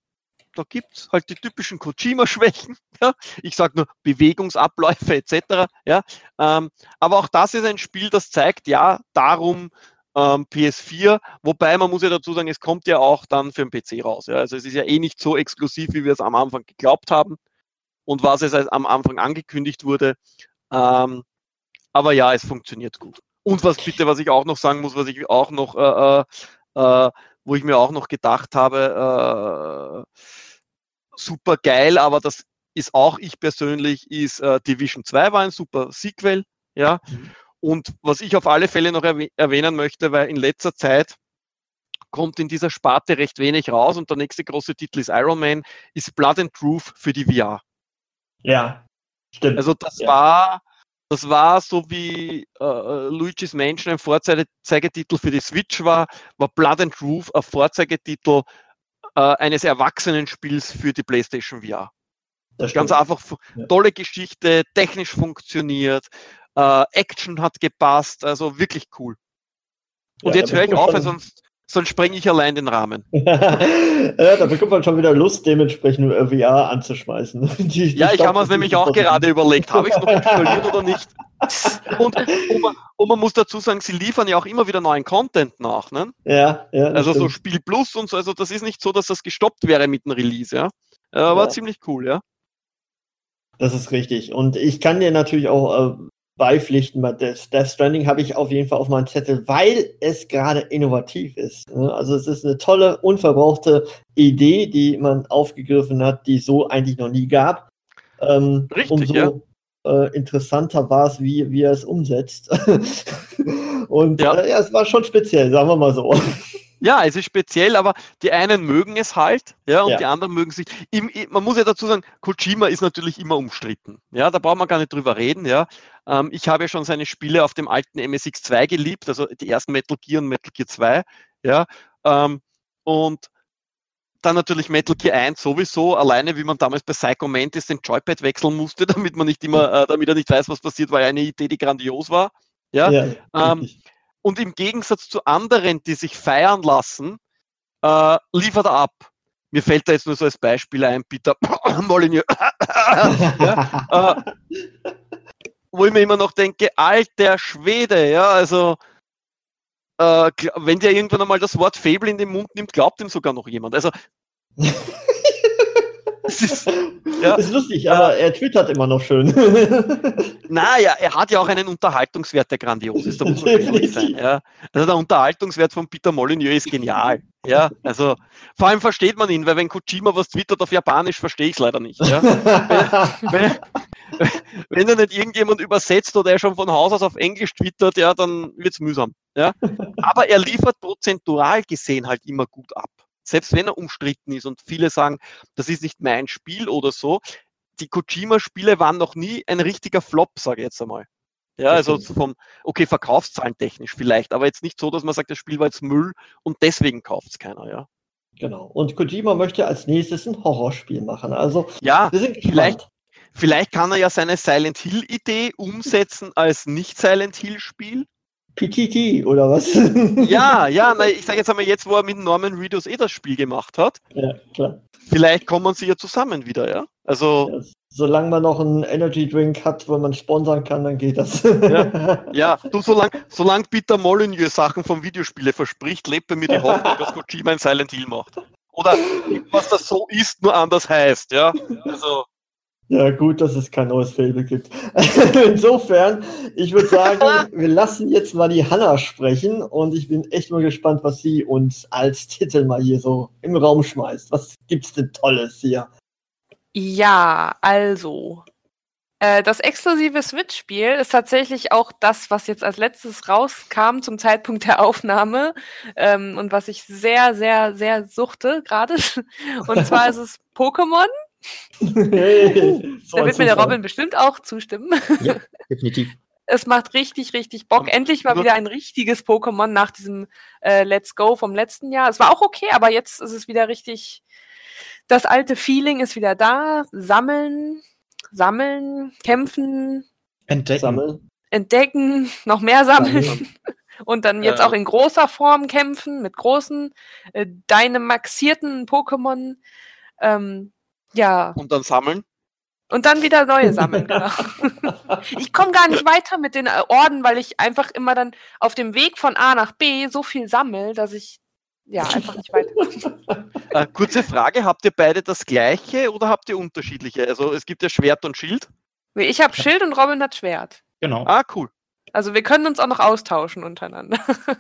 da gibt es halt die typischen Kojima-Schwächen. Ja? Ich sage nur Bewegungsabläufe et cetera. Ja? Ähm, aber auch das ist ein Spiel, das zeigt, ja, darum ähm, P S vier, wobei man muss ja dazu sagen, es kommt ja auch dann für den P C raus. Ja? Also es ist ja eh nicht so exklusiv, wie wir es am Anfang geglaubt haben und was es am Anfang angekündigt wurde. Ähm, aber ja, es funktioniert gut. Und was bitte, was ich auch noch sagen muss, was ich auch noch, äh, äh, wo ich mir auch noch gedacht habe, äh, super geil, aber das ist auch ich persönlich, ist äh, Division zwei war ein super Sequel, ja. Mhm. Und was ich auf alle Fälle noch erwäh- erwähnen möchte, weil in letzter Zeit kommt in dieser Sparte recht wenig raus und der nächste große Titel ist Iron Man, ist Blood and Truth für die V R. Ja, stimmt. Also das ja. war Das war so wie äh, Luigi's Mansion ein Vorzeigetitel für die Switch war, war Blood and Truth ein Vorzeigetitel äh, eines Erwachsenenspiels für die PlayStation V R. Das Ganz einfach, ja. Tolle Geschichte, technisch funktioniert, äh, Action hat gepasst, also wirklich cool. Und ja, jetzt höre ich auf, schon... sonst, sonst sprenge ich allein den Rahmen. Ja, da bekommt man schon wieder Lust, dementsprechend V R anzuschmeißen. Die, die ja, ich habe mir es nämlich auch gerade überlegt, habe ich es noch installiert oder nicht? Und, und, man, und man muss dazu sagen, sie liefern ja auch immer wieder neuen Content nach. Ne? Ja, ja. Also stimmt. so Spiel Plus und so, also das ist nicht so, dass das gestoppt wäre mit dem Release. Ja? Äh, war ja. ziemlich cool, ja. Das ist richtig. Und ich kann dir natürlich auch äh, beipflichten, bei Death, Death Stranding habe ich auf jeden Fall auf meinem Zettel, weil es gerade innovativ ist. Ne? Also es ist eine tolle, unverbrauchte Idee, die man aufgegriffen hat, die es so eigentlich noch nie gab. Ähm, Richtig, umso ja. äh, interessanter war es, wie, wie er es umsetzt. Und ja. Äh, ja, es war schon speziell, sagen wir mal so. Ja, es ist speziell, aber die einen mögen es halt, ja, und ja. die anderen mögen sich. Im, man muss ja dazu sagen, Kojima ist natürlich immer umstritten. Ja, da braucht man gar nicht drüber reden, ja. Ähm, ich habe ja schon seine Spiele auf dem alten M S X zwei geliebt, also die ersten Metal Gear und Metal Gear zwei, ja. Ähm, und dann natürlich Metal Gear eins sowieso, alleine wie man damals bei Psycho Mantis den Joypad wechseln musste, damit man nicht immer, äh, damit er nicht weiß, was passiert, war ja eine Idee, die grandios war. Ja. ja ähm, Und im Gegensatz zu anderen, die sich feiern lassen, äh, liefert er ab. Mir fällt da jetzt nur so als Beispiel ein, Peter Molyneux, ja, äh, wo ich mir immer noch denke, alter Schwede, ja, also äh, wenn der irgendwann einmal das Wort Fable in den Mund nimmt, glaubt ihm sogar noch jemand. Also Das ist, ja, ist lustig, ja. Aber er twittert immer noch schön. Naja, er hat ja auch einen Unterhaltungswert, der grandios ist. Da muss man ehrlich sein. Ja. Also der Unterhaltungswert von Peter Molyneux ist genial. Ja, also vor allem versteht man ihn, weil wenn Kojima was twittert auf Japanisch, verstehe ich es leider nicht. Ja. wenn, wenn, wenn er nicht irgendjemand übersetzt oder er schon von Haus aus auf Englisch twittert, ja, dann wird es mühsam. Ja. Aber er liefert prozentual gesehen halt immer gut ab. Selbst wenn er umstritten ist und viele sagen, das ist nicht mein Spiel oder so, die Kojima-Spiele waren noch nie ein richtiger Flop, sage ich jetzt einmal. Ja, also vom, okay, Verkaufszahlen technisch vielleicht, aber jetzt nicht so, dass man sagt, das Spiel war jetzt Müll und deswegen kauft es keiner, ja. Genau. Und Kojima möchte als nächstes ein Horrorspiel machen. Also, ja, wir sind vielleicht, vielleicht kann er ja seine Silent Hill-Idee umsetzen als Nicht-Silent Hill-Spiel. P T T oder was? Ja, ja, na, ich sage jetzt einmal jetzt, wo er mit Norman Reedus eh das Spiel gemacht hat. Ja, klar. Vielleicht kommen sie ja zusammen wieder, ja? Also. Ja, solange man noch einen Energy Drink hat, wo man sponsern kann, dann geht das. Ja, ja. Du, solange solang Peter Molyneux Sachen vom Videospiele verspricht, lebt bei mir die Hoffnung, dass Kojima ein Silent Hill macht. Oder was das so ist, nur anders heißt, ja? Also. Ja, gut, dass es kein neues Fable gibt. Insofern, ich würde sagen, wir lassen jetzt mal die Hanna sprechen und ich bin echt mal gespannt, was sie uns als Titel mal hier so im Raum schmeißt. Was gibt's denn Tolles hier? Ja, also, äh, das exklusive Switch-Spiel ist tatsächlich auch das, was jetzt als letztes rauskam zum Zeitpunkt der Aufnahme ähm, und was ich sehr, sehr, sehr suchte gerade. Und zwar ist es Pokémon. Hey, so da wird mir der Robin bestimmt auch zustimmen. Ja, definitiv. Es macht richtig, richtig Bock. Endlich mal wieder ein richtiges Pokémon nach diesem äh, Let's Go vom letzten Jahr. Es war auch okay, aber jetzt ist es wieder richtig, das alte Feeling ist wieder da. Sammeln, sammeln, kämpfen. Entdecken. Sammeln. Entdecken, noch mehr sammeln. sammeln. Und dann jetzt äh. auch in großer Form kämpfen, mit großen, äh, dynamaxierten Pokémon. Ähm, ja. Und dann sammeln? Und dann wieder neue sammeln, genau. Ich komme gar nicht weiter mit den äh, Orden, weil ich einfach immer dann auf dem Weg von A nach B so viel sammle, dass ich ja einfach nicht weiter. Äh, kurze Frage, habt ihr beide das gleiche oder habt ihr unterschiedliche? Also es gibt ja Schwert und Schild. Nee, ich habe Schild und Robin hat Schwert. Genau. Ah, cool. Also wir können uns auch noch austauschen untereinander.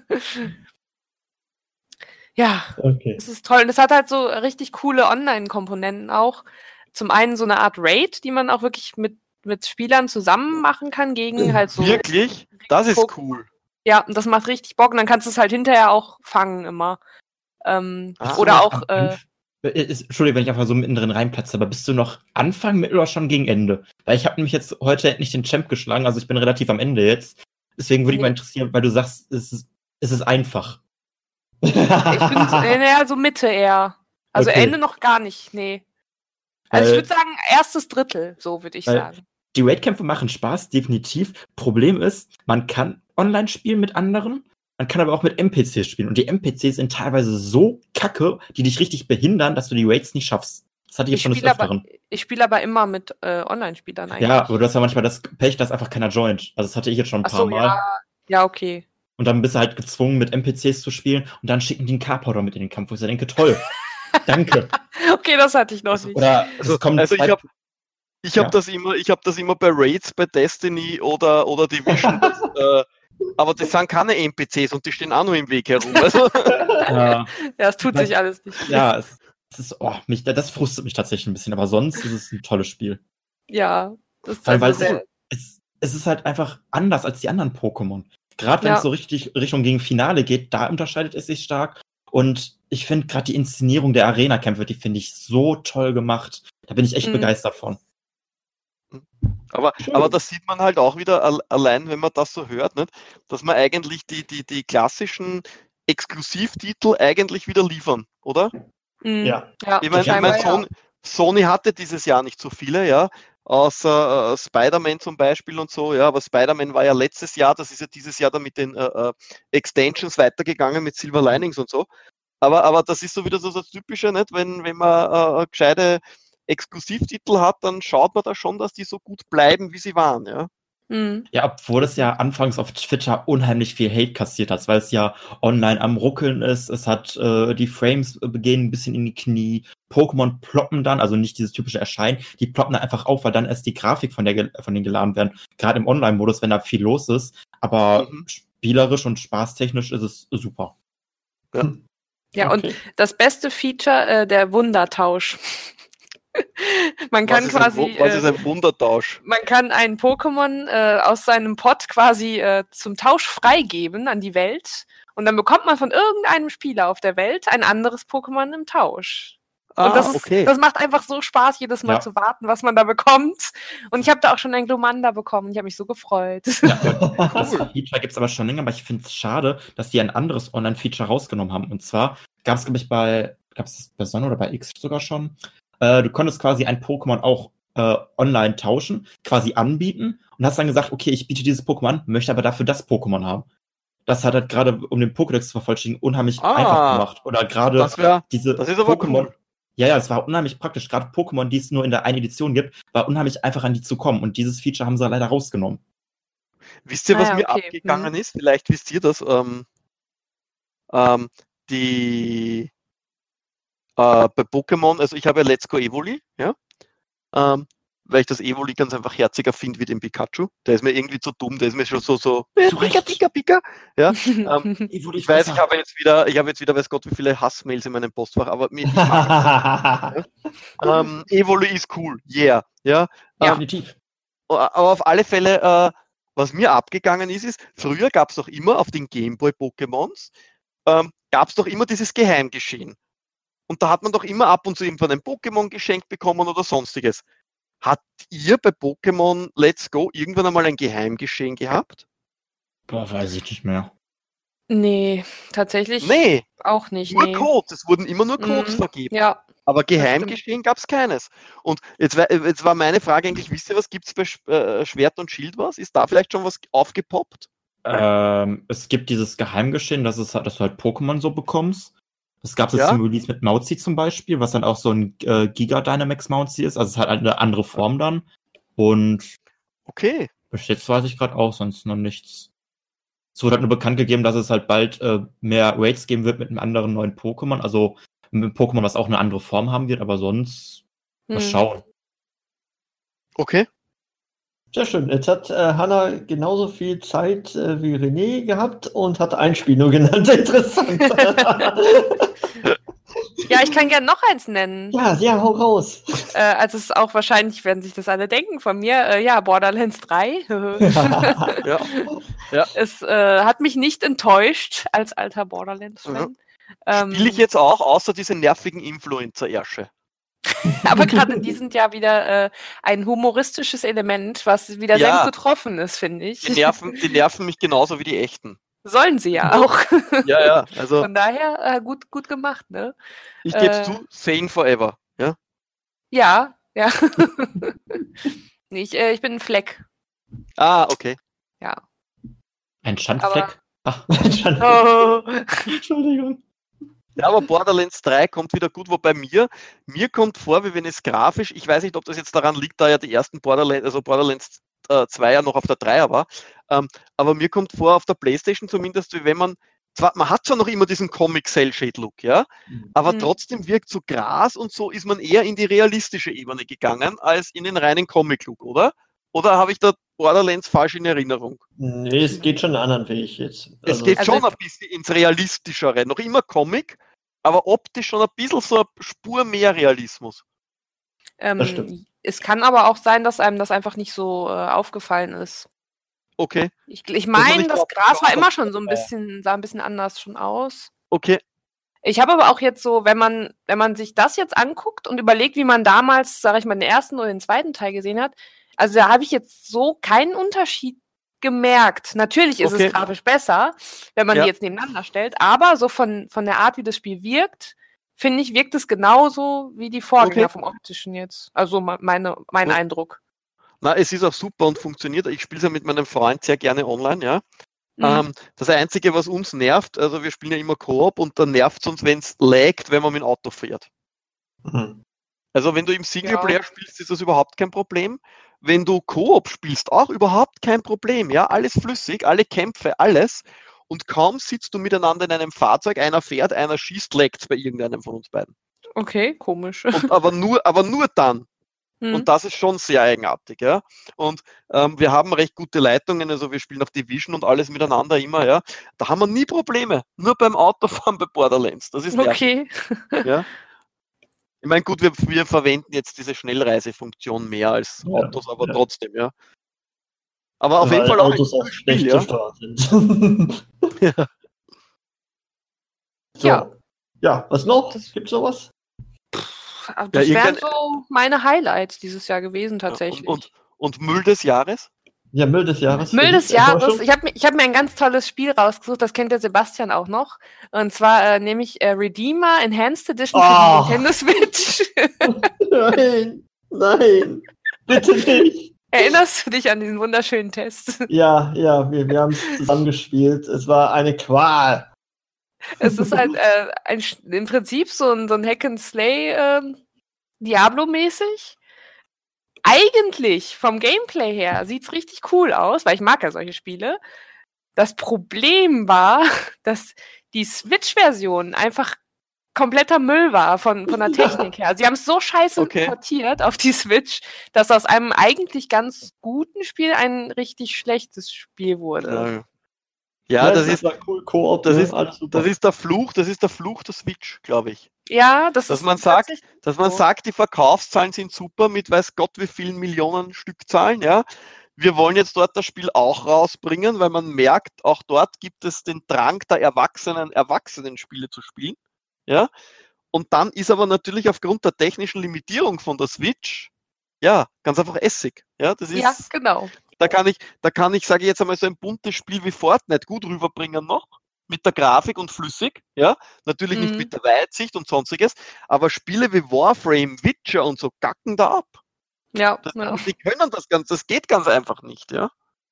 Ja, Okay. es ist toll. Und es hat halt so richtig coole Online-Komponenten auch. Zum einen so eine Art Raid, die man auch wirklich mit, mit Spielern zusammen machen kann gegen halt so. Wirklich? Das ist cool. Ja, und das macht richtig Bock. Und dann kannst du es halt hinterher auch fangen immer. Ähm, Ah. oder auch. Am Äh, Anf- Ist- Entschuldigung, wenn ich einfach so mittendrin reinplatze, aber bist du noch Anfang, Mittel oder schon gegen Ende? Weil ich habe nämlich jetzt heute endlich den Champ geschlagen, also ich bin relativ am Ende jetzt. Deswegen würde ich mal interessieren, weil du sagst, es ist, es ist einfach. ich bin so, äh, naja, so Mitte eher. Also Okay. Ende noch gar nicht, nee. Also Weil- ich würde sagen, erstes Drittel, so würde ich Weil- sagen. Die Raidkämpfe machen Spaß, definitiv. Problem ist, man kann online spielen mit anderen, man kann aber auch mit N P Cs spielen. Und die N P Cs sind teilweise so kacke, die dich richtig behindern, dass du die Raids nicht schaffst. Das hatte ich jetzt Ich schon des spiele aber, Öfteren. ich spiel aber immer mit äh, Online-Spielern eigentlich. Ja, aber du hast ja manchmal das Pech, dass einfach keiner joint. Also das hatte ich jetzt schon ein Ach paar so, Mal. ja. Ja, okay. Und dann bist du halt gezwungen, mit N P Cs zu spielen und dann schicken die einen Carpowder mit in den Kampf, wo ich so denke, toll, danke. Okay, das hatte ich noch nicht. Oder Also, es kommen also ich zwei- habe ich hab Ja. das immer, ich habe das immer bei Raids, bei Destiny oder, oder Division. Das, äh, aber das sind keine N P Cs und die stehen auch nur im Weg herum. Also, ja, Ja, es tut Was- sich alles nicht. ja, es, es ist, oh, mich, das frustet mich tatsächlich ein bisschen, aber sonst ist es ein tolles Spiel. Ja, das ist Vor allem, also weil sehr, es, es, es ist halt einfach anders als die anderen Pokémon. Gerade wenn Ja. es so richtig Richtung gegen Finale geht, da unterscheidet es sich stark. Und ich finde gerade die Inszenierung der Arena-Kämpfe, die finde ich so toll gemacht. Da bin ich echt Mhm. begeistert von. aber, Schön. aber das sieht man halt auch wieder al- allein, wenn man das so hört, nicht? Dass man eigentlich die, die, die klassischen Exklusivtitel eigentlich wieder liefern, oder? Mhm. Ja. Ja, Ich meine, ich scheinbar mein, ja. Sony, Sony hatte dieses Jahr nicht so viele, ja, außer äh, Spider-Man zum Beispiel und so, ja, aber Spider-Man war ja letztes Jahr, das ist ja dieses Jahr dann mit den äh, äh, Extensions weitergegangen, mit Silver Linings und so. Aber, aber das ist so wieder so das Typische, nicht? Wenn, wenn man äh, gescheite Exklusivtitel hat, dann schaut man da schon, dass die so gut bleiben, wie sie waren, ja. Mhm. Ja, obwohl es ja anfangs auf Twitter unheimlich viel Hate kassiert hat, weil es ja online am Ruckeln ist, es hat äh, die Frames äh, gehen ein bisschen in die Knie, Pokémon ploppen dann, also nicht dieses typische Erscheinen, die ploppen dann einfach auf, weil dann erst die Grafik von, der, gel- von denen geladen werden, gerade im Online-Modus, wenn da viel los ist, aber Mhm. spielerisch und spaßtechnisch ist es super. Ja. Ja, und Okay. das beste Feature, äh, der Wundertausch. Man kann was, quasi. ist ein, Wu- was ist äh, ein Wundertausch? Man kann einen Pokémon äh, aus seinem Pot quasi äh, zum Tausch freigeben an die Welt und dann bekommt man von irgendeinem Spieler auf der Welt ein anderes Pokémon im Tausch. Ah, und das, ist, okay. das macht einfach so Spaß, jedes Mal Ja. zu warten, was man da bekommt. Und ich habe da auch schon einen Glomanda bekommen. Ich habe mich so gefreut. Ja, das Feature gibt es aber schon länger, aber ich finde es schade, dass die ein anderes Online-Feature rausgenommen haben. Und zwar gab es, glaube ich, bei, gab es bei Sonne oder bei X sogar schon, äh, du konntest quasi ein Pokémon auch äh, online tauschen, quasi anbieten und hast dann gesagt, okay, ich biete dieses Pokémon an, möchte aber dafür das Pokémon haben. Das hat halt gerade, um den Pokédex zu vervollständigen, unheimlich Ah, einfach gemacht. Oder gerade Das wäre, diese das ist aber Pokémon. cool. Ja, ja, es war unheimlich praktisch. Gerade Pokémon, die es nur in der einen Edition gibt, war unheimlich einfach an die zu kommen. Und dieses Feature haben sie leider rausgenommen. Wisst ihr, was Ah ja, mir okay. abgegangen ist? Vielleicht wisst ihr das. Ähm, ähm, die äh, bei Pokémon, also ich habe ja Let's Go Evoli, ja, ähm, weil ich das Evoli ganz einfach herziger finde wie den Pikachu. Der ist mir irgendwie zu dumm, der ist mir schon so, so, äh, Zu Pika, Recht. Pika, Pika. Ja, ähm, Evoli ich weiß, ich habe jetzt wieder, ich habe jetzt wieder, weiß Gott, wie viele Hassmails in meinem Postfach, aber mir, ich mag ähm, Evoli ist cool, yeah, ja. Ja. Definitiv. Aber auf alle Fälle, äh, was mir abgegangen ist, ist, früher gab es doch immer auf den Gameboy-Pokémons, ähm, gab es doch immer dieses Geheimgeschehen. Und da hat man doch immer ab und zu irgendwann ein Pokémon geschenkt bekommen oder sonstiges. Habt ihr bei Pokémon Let's Go irgendwann einmal ein Geheimgeschehen gehabt? Boah, weiß ich nicht mehr. Nee, tatsächlich Nee, auch nicht. nur Nee. Codes. Es wurden immer nur Codes Mhm. vergeben. Ja, Aber stimmt. Geheimgeschehen gab es keines. Und jetzt, war- jetzt war meine Frage eigentlich, wisst ihr was, gibt es bei Sch- äh, Schwert und Schild was? Ist da vielleicht schon was aufgepoppt? Ähm, es gibt dieses Geheimgeschehen, dass, es, dass du halt Pokémon so bekommst. Es gab jetzt Ja? zum Release mit Mauzi zum Beispiel, was dann auch so ein äh, Giga-Dynamax Mauzi ist. Also es hat halt eine andere Form dann. Und Okay. bis jetzt weiß ich gerade auch sonst noch nichts. Es wurde halt nur bekannt gegeben, dass es halt bald äh, mehr Raids geben wird mit einem anderen neuen Pokémon. Also mit einem Pokémon, was auch eine andere Form haben wird, aber sonst mal Hm. schauen. Okay. Sehr schön. Jetzt hat äh, Hanna genauso viel Zeit äh, wie René gehabt und hat ein Spiel nur genannt. Interessant. Ja, ich kann gerne noch eins nennen. ja, ja, hau raus. Äh, also es ist auch wahrscheinlich, werden sich das alle denken von mir. Äh, ja, Borderlands drei. Ja. Es äh, hat mich nicht enttäuscht als alter Borderlands-Fan. Ähm, Spiele ich jetzt auch, außer diese nervigen Influencer-Ersche. aber gerade die sind ja wieder äh, ein humoristisches Element, was wieder Ja. sehr gut getroffen ist, finde ich. Die nerven, die nerven mich genauso wie die echten. Sollen sie ja auch. Ja, ja. Also Von daher äh, gut, gut gemacht, ne? ich gebe äh, zu, Sane Forever. Ja. Ja, ja. nee, ich, äh, ich bin ein Fleck. Ah, okay. Ja. Ein Schandfleck? Ach, Oh. Entschuldigung. Ja, aber Borderlands drei kommt wieder gut, wobei mir, mir kommt vor, wie wenn es grafisch, ich weiß nicht, ob das jetzt daran liegt, da ja die ersten Borderlands, also Borderlands äh, zwei ja noch auf der Dreier war, ähm, aber mir kommt vor, auf der Playstation zumindest, wie wenn man, zwar, man hat zwar noch immer diesen Comic-Cell-Shade-Look, ja, aber Mhm. trotzdem wirkt so Gras und so ist man eher in die realistische Ebene gegangen, als in den reinen Comic-Look, oder? Oder habe ich da Borderlands falsch in Erinnerung? Nee, es geht schon einen anderen Weg jetzt. Es Also, geht Also schon ich- ein bisschen ins Realistischere. Noch immer Comic, aber optisch schon ein bisschen so eine Spur mehr Realismus. Ähm, Das stimmt. es kann aber auch sein, dass einem das einfach nicht so äh, aufgefallen ist. Okay, Ich, ich man meine, nicht das drauf Gras war geschaut immer hat. schon so ein bisschen, sah ein bisschen anders schon aus. okay. Ich habe aber auch jetzt so, wenn man, wenn man sich das jetzt anguckt und überlegt, wie man damals, sage ich mal, den ersten oder den zweiten Teil gesehen hat, also da habe ich jetzt so keinen Unterschied gemerkt. Natürlich ist Okay. es grafisch besser, wenn man Ja. die jetzt nebeneinander stellt, aber so von, von der Art, wie das Spiel wirkt, finde ich, wirkt es genauso wie die Vorgänger Okay. vom Optischen jetzt. Also me- meine, mein Gut. Eindruck. Na, es ist auch super und funktioniert. Ich spiele es ja mit meinem Freund sehr gerne online, ja. Mhm. Ähm, das Einzige, was uns nervt, also wir spielen ja immer Koop und dann nervt es uns, wenn es laggt, wenn man mit dem Auto fährt. Mhm. Also wenn du im Singleplayer spielst, ist das überhaupt kein Problem. Wenn du Koop spielst, auch überhaupt kein Problem. Ja, alles flüssig, alle Kämpfe, alles. Und kaum sitzt du miteinander in einem Fahrzeug, einer fährt, einer schießt, laggt bei irgendeinem von uns beiden. Okay, komisch. Und, aber, nur, aber nur dann. Hm. Und das ist schon sehr eigenartig, ja. Und ähm, wir haben recht gute Leitungen, also wir spielen auch Division und alles miteinander immer, ja. Da haben wir nie Probleme. Nur beim Autofahren bei Borderlands. Das ist nervig, Okay. ja. Ich meine, gut, wir, wir verwenden jetzt diese Schnellreisefunktion mehr als Ja, Autos, aber ja. trotzdem, ja. Aber auf weil jeden Fall auch Autos ein auch cooles Spiel, schlecht ja. zu steuern sind. Ja. So. Ja. Ja, was noch? Gibt's sowas? Aber Das Ja, wären irgendein- so meine Highlights dieses Jahr gewesen, Und, tatsächlich. und, und Müll des Jahres? Ja, Müll des Jahres. Müll des Für die Jahres. Enttäuschung? Ich habe mir, ich hab mir ein ganz tolles Spiel rausgesucht, das kennt der Sebastian auch noch. Und zwar äh, nämlich äh, Redeemer Enhanced Edition Oh. für die Nintendo Switch. Nein, nein, bitte nicht. Erinnerst du dich an diesen wunderschönen Test? Ja, ja, wir, wir haben es zusammengespielt. Es war eine Qual. Es ist halt äh, ein, Sch- im Prinzip so ein, so ein Hack and Slay ähm, Diablo-mäßig. Eigentlich vom Gameplay her sieht's richtig cool aus, weil ich mag ja solche Spiele. Das Problem war, dass die Switch-Version einfach kompletter Müll war von, von der Ja. Technik her. Also sie haben es so scheiße Okay. portiert auf die Switch, dass aus einem eigentlich ganz guten Spiel ein richtig schlechtes Spiel wurde. Ja, ja das, es ist, war cool, Koop, das ne? ist- Alles super. das ist der Fluch, das ist der Fluch der Switch, glaube ich. Ja, das Dass ist man sagt, tatsächlich Dass man so. sagt, die Verkaufszahlen sind super mit weiß Gott wie vielen Millionen Stückzahlen, ja. Wir wollen jetzt dort das Spiel auch rausbringen, weil man merkt, auch dort gibt es den Drang der Erwachsenen, Erwachsenen-Spiele zu spielen, ja. Und dann ist aber natürlich aufgrund der technischen Limitierung von der Switch, ja, ganz einfach Essig, ja. Das ist, Ja, genau. da kann ich, da kann ich, sage ich jetzt einmal, so ein buntes Spiel wie Fortnite gut rüberbringen noch, mit der Grafik und flüssig, ja, natürlich nicht Mhm. mit der Weitsicht und sonstiges, aber Spiele wie Warframe, Witcher und so gacken da ab. Ja, Das, ja. Die können das ganz, das geht ganz einfach nicht, ja.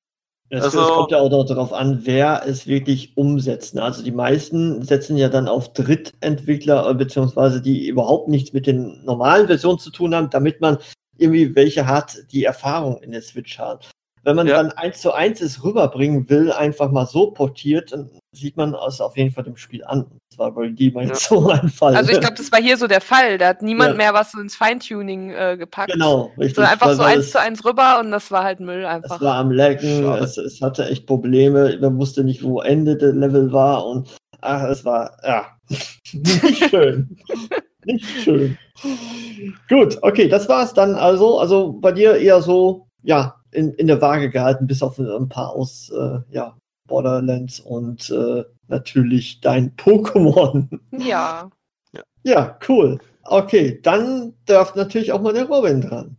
Es, Also- es kommt ja auch noch darauf an, wer es wirklich umsetzt. Ne? Also die meisten setzen ja dann auf Drittentwickler, äh, beziehungsweise die überhaupt nichts mit den normalen Versionen zu tun haben, damit man irgendwie welche hat, die Erfahrung in der Switch hat. Wenn man Ja. dann eins zu eins es rüberbringen will, einfach mal so portiert, dann sieht man es auf jeden Fall dem Spiel an. Das war bei die mal Ja. jetzt so ein Fall. Also ich glaube, das war hier so der Fall. Da hat niemand Ja. mehr was so ins Feintuning äh, gepackt. genau, richtig. So einfach weil- so weil eins es- zu eins rüber und das war halt Müll Es einfach. war am Laggen, Schade. es, es hatte echt Probleme, man wusste nicht, wo Ende der Level war und ach, es war, ja, nicht schön. Nicht schön. Gut, okay, das war's dann also. Also bei dir eher so, ja, in, in der Waage gehalten, bis auf ein paar aus, äh, ja, Borderlands und äh, natürlich dein Pokémon. Ja. Ja, cool. Okay, dann darf natürlich auch mal der Robin dran.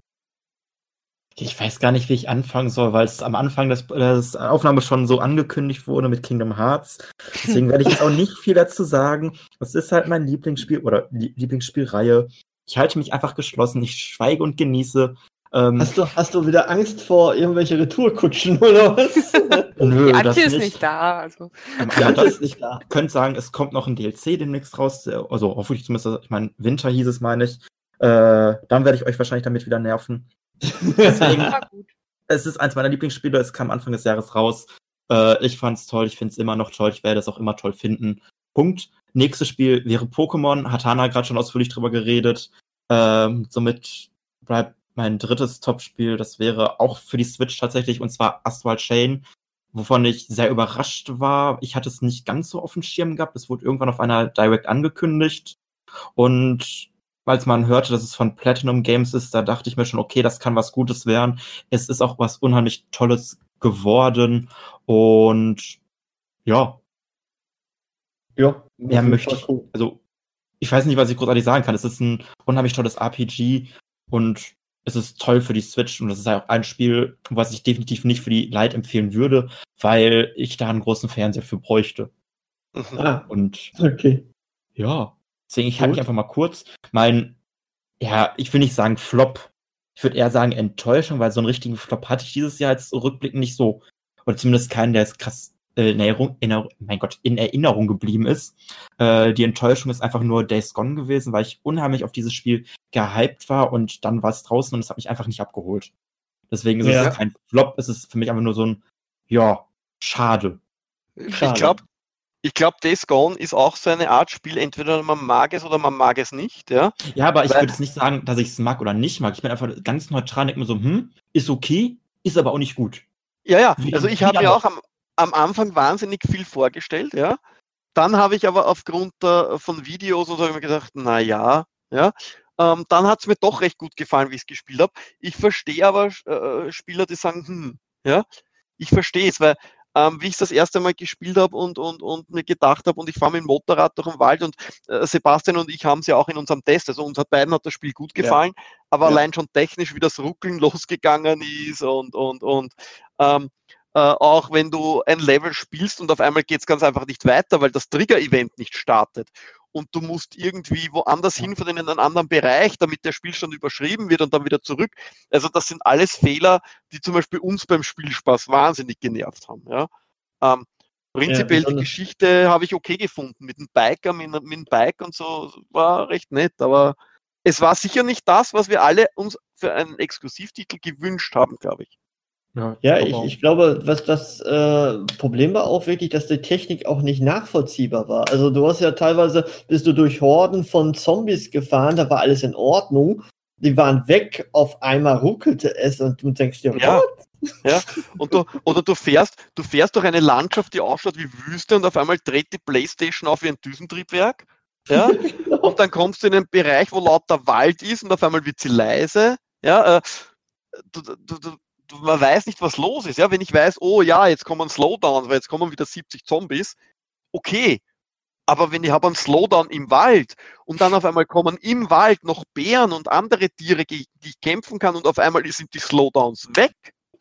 Ich weiß gar nicht, wie ich anfangen soll, weil es am Anfang des, des Aufnahme schon so angekündigt wurde mit Kingdom Hearts. Deswegen werde ich jetzt auch nicht viel dazu sagen. Es ist halt mein Lieblingsspiel oder Lie- Lieblingsspielreihe. Ich halte mich einfach geschlossen, ich schweige und genieße. Ähm, Hast du, hast du wieder Angst vor irgendwelche Retourkutschen oder was? nö, Die das Antje ist nicht. nicht da. Also. Ähm, Ja, aber das das, ist nicht klar. ich könnte sagen, es kommt noch ein D L C demnächst raus. der- Also hoffentlich zumindest, ich meine, Winter hieß es, meine ich. Äh, dann werde ich euch wahrscheinlich damit wieder nerven. Deswegen, War gut. es ist eins meiner Lieblingsspiele, es kam Anfang des Jahres raus. Äh, ich fand's toll, ich find's immer noch toll, ich werde es auch immer toll finden. Punkt. Nächstes Spiel wäre Pokémon, hat Hana gerade schon ausführlich drüber geredet. Ähm, somit bleibt mein drittes Top-Spiel, das wäre auch für die Switch tatsächlich, und zwar Astral Chain, wovon ich sehr überrascht war. Ich hatte es nicht ganz so auf dem Schirm gehabt, es wurde irgendwann auf einer Direct angekündigt. Und als man hörte, dass es von Platinum Games ist, da dachte ich mir schon, okay, das kann was Gutes werden. Es ist auch was unheimlich Tolles geworden. Und ja, Ja, mehr auf jeden möchte Fall ich. cool. Also, ich weiß nicht, was ich großartig sagen kann. Es ist ein unheimlich tolles R P G und es ist toll für die Switch. Und das ist halt auch ein Spiel, was ich definitiv nicht für die Lite empfehlen würde, weil ich da einen großen Fernseher für bräuchte. Mhm. Ah, Und okay. ja, deswegen, ich halte Gut. mich einfach mal kurz. Mein, ja, ich will nicht sagen Flop. Ich würde eher sagen Enttäuschung, weil so einen richtigen Flop hatte ich dieses Jahr jetzt rückblickend nicht so. Oder zumindest keinen, der jetzt krass äh, in, Erinnerung, in, Erinnerung- mein Gott, in Erinnerung geblieben ist. Äh, die Enttäuschung ist einfach nur Days Gone gewesen, weil ich unheimlich auf dieses Spiel gehypt war und dann war es draußen und es hat mich einfach nicht abgeholt. Deswegen ist Ja. es kein Flop, es ist für mich einfach nur so ein, ja, schade. Ich Schade. glaube, ich glaub, Days Gone ist auch so eine Art Spiel, entweder man mag es oder man mag es nicht, ja. Ja, aber ich Weil- würde jetzt nicht sagen, dass ich es mag oder nicht mag. Ich bin einfach ganz neutral, denke mir so, hm, ist okay, ist aber auch nicht gut. Ja, ja, Wie- also ich wie habe mir aber- auch am, am Anfang wahnsinnig viel vorgestellt, ja. Dann habe ich aber aufgrund äh, von Videos oder mir gedacht, na ja, ja. Ähm, dann hat es mir doch recht gut gefallen, wie ich es gespielt habe. Ich verstehe aber äh, Spieler, die sagen, hm, ja, ich verstehe es, weil ähm, wie ich es das erste Mal gespielt habe und, und, und mir gedacht habe, und ich fahre mit dem Motorrad durch den Wald und äh, Sebastian und ich haben es ja auch in unserem Test, also uns hat beiden hat das Spiel gut Ja. gefallen, aber Ja. allein schon technisch, wie das Ruckeln losgegangen ist und, und, und ähm, äh, auch wenn du ein Level spielst und auf einmal geht es ganz einfach nicht weiter, weil das Trigger-Event nicht startet und du musst irgendwie woanders hinfahren in einen anderen Bereich, damit der Spielstand überschrieben wird und dann wieder zurück. Also das sind alles Fehler, die zum Beispiel uns beim Spielspaß wahnsinnig genervt haben. Ja? Ähm, prinzipiell die besonders- Geschichte habe ich okay gefunden. Mit dem Biker, mit, mit dem Bike und so war recht nett, aber es war sicher nicht das, was wir alle uns für einen Exklusivtitel gewünscht haben, glaube ich. Ja, ich, ich glaube, was das äh, Problem war auch wirklich, dass die Technik auch nicht nachvollziehbar war. Also du hast ja teilweise, bist du durch Horden von Zombies gefahren, da war alles in Ordnung. Die waren weg, auf einmal ruckelte es und du denkst dir, Ja. what? Ja, und du, oder du fährst, du fährst durch eine Landschaft, die ausschaut wie Wüste und auf einmal dreht die Playstation auf wie ein Düsentriebwerk. Ja, und dann kommst du in einen Bereich, wo lauter Wald ist und auf einmal wird sie leise. Ja, äh, du, du, du, du, man weiß nicht, was los ist. Ja, wenn ich weiß, oh ja, jetzt kommen Slowdowns, weil jetzt kommen wieder siebzig Zombies. Okay. Aber wenn ich habe einen Slowdown im Wald und dann auf einmal kommen im Wald noch Bären und andere Tiere, gegen die ich kämpfen kann und auf einmal sind die Slowdowns weg.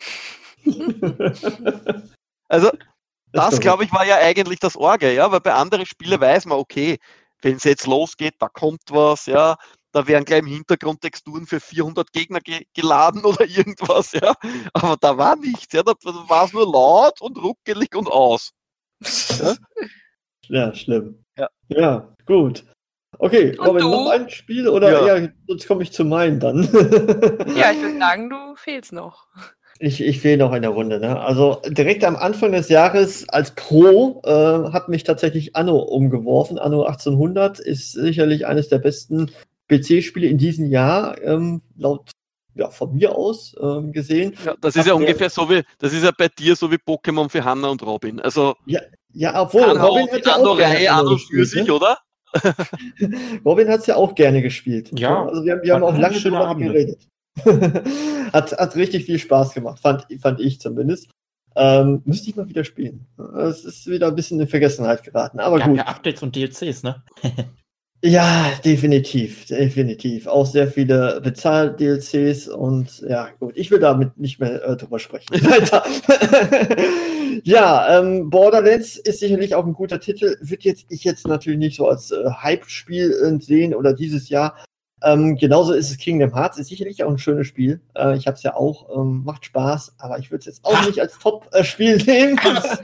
Also, das, glaube ich, war ja eigentlich das Orge, ja, weil bei anderen Spielen weiß man, okay, wenn es jetzt losgeht, da kommt was, ja, da wären gleich im Hintergrund Texturen für vierhundert Gegner ge- geladen oder irgendwas, ja. Aber da war nichts, ja. Da war es nur laut und ruckelig und aus. Ja, Ja, schlimm. Ja. Ja, gut. Okay, Und Robin, du? noch ein Spiel oder Ja. ja, sonst komme ich zu meinen dann. Ja, ich würde sagen, du fehlst noch. Ich, ich fehle noch eine Runde. Ne? Also direkt am Anfang des Jahres als Pro äh, hat mich tatsächlich Anno umgeworfen. Anno achtzehnhundert ist sicherlich eines der besten P C-Spiele in diesem Jahr, ähm, laut ja, von mir aus ähm, gesehen. Ja, das ist ja ungefähr so wie, das ist ja bei dir so wie Pokémon für Hanna und Robin. Also Ja, ja obwohl Anno, Robin hat die ja auch gerne Anno-Reihe Anno an und für gespielt, sich, ne? oder? Robin hat es ja auch gerne gespielt. Ja, Also wir, haben- wir haben hatten auch lange schöne darüber Abende. geredet. hat, hat richtig viel Spaß gemacht, fand, fand ich zumindest. Ähm, müsste ich mal wieder spielen. Es ist wieder ein bisschen in Vergessenheit geraten, aber Gab gut. ja Updates und D L Cs, ne? Ja, definitiv, definitiv. Auch sehr viele Bezahl-D L Cs und ja, gut, ich will damit nicht mehr äh, drüber sprechen. Weiter. Ja, ähm, Borderlands ist sicherlich auch ein guter Titel. Wird jetzt ich jetzt natürlich nicht so als äh, Hype-Spiel äh, sehen oder dieses Jahr. Ähm, genauso ist es Kingdom Hearts, ist sicherlich auch ein schönes Spiel. Äh, ich habe es ja auch, ähm, macht Spaß, aber ich würde es jetzt auch nicht als Top-Spiel nehmen.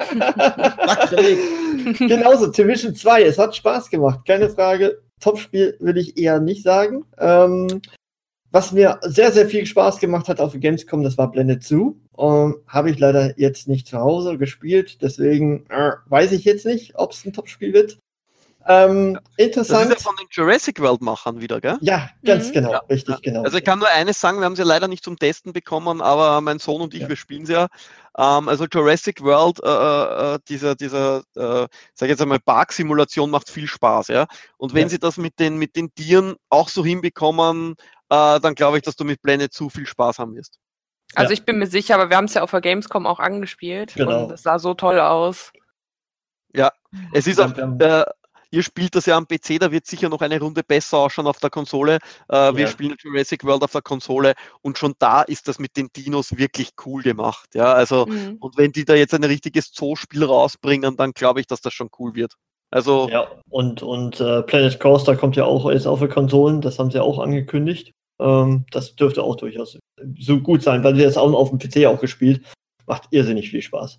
Genauso, Division zwei, es hat Spaß gemacht, keine Frage. Top-Spiel würde ich eher nicht sagen. Ähm, was mir sehr, sehr viel Spaß gemacht hat auf der Gamescom, das war Blended Zoo. Ähm, habe ich leider jetzt nicht zu Hause gespielt, deswegen äh, weiß ich jetzt nicht, ob es ein Top-Spiel wird. Ähm, Das interessant. ist ja von den Jurassic World-Machern wieder, gell? Ja, ganz Mhm. genau, Ja, richtig, ja. genau. Also ich kann nur eines sagen, wir haben sie leider nicht zum Testen bekommen, aber mein Sohn und ich, Ja. wir spielen sie ja. Ähm, also Jurassic World, äh, äh, dieser, dieser äh, sag ich jetzt einmal, Park-Simulation macht viel Spaß, ja. Und wenn Ja. sie das mit den, mit den Tieren auch so hinbekommen, äh, dann glaube ich, dass du mit Blende zu viel Spaß haben wirst. Also Ja. ich bin mir sicher, aber wir haben es ja auf der Gamescom auch angespielt Genau. und es sah so toll aus. Ja, es ist Wir auch, haben- äh, ihr spielt das ja am P C, da wird sicher noch eine Runde besser ausschauen auf der Konsole. Äh, wir Ja. spielen Jurassic World auf der Konsole und schon da ist das mit den Dinos wirklich cool gemacht. Ja, also, Mhm. und wenn die da jetzt ein richtiges Zoo-Spiel rausbringen, dann glaube ich, dass das schon cool wird. Also, Ja, und, und äh, Planet Coaster kommt ja auch jetzt auf die Konsolen, das haben sie auch angekündigt. Ähm, das dürfte auch durchaus so gut sein, weil wir das auch auf dem P C auch gespielt. Macht irrsinnig viel Spaß.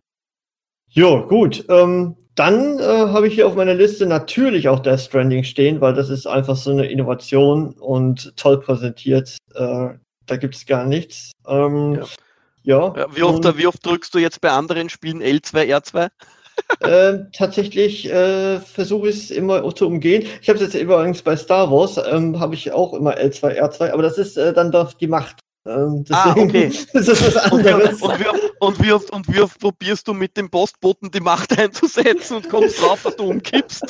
Jo, gut. Ähm, dann äh, habe ich hier auf meiner Liste natürlich auch Death Stranding stehen, weil das ist einfach so eine Innovation und toll präsentiert. Äh, da gibt es gar nichts. Ähm, Ja. ja. ja, wie, oft, und- wie oft drückst du jetzt bei anderen Spielen L zwei, R zwei? Äh, tatsächlich äh, versuche ich es immer zu umgehen. Ich habe es jetzt übrigens bei Star Wars, ähm, habe ich auch immer L zwei, R zwei, aber das ist äh, dann doch die Macht. Ähm, Ah, deswegen okay. ist das was Und, anderes. und, wie oft, und, wie oft, und wie oft probierst du mit dem Postboten die Macht einzusetzen und kommst drauf, dass du umkippst?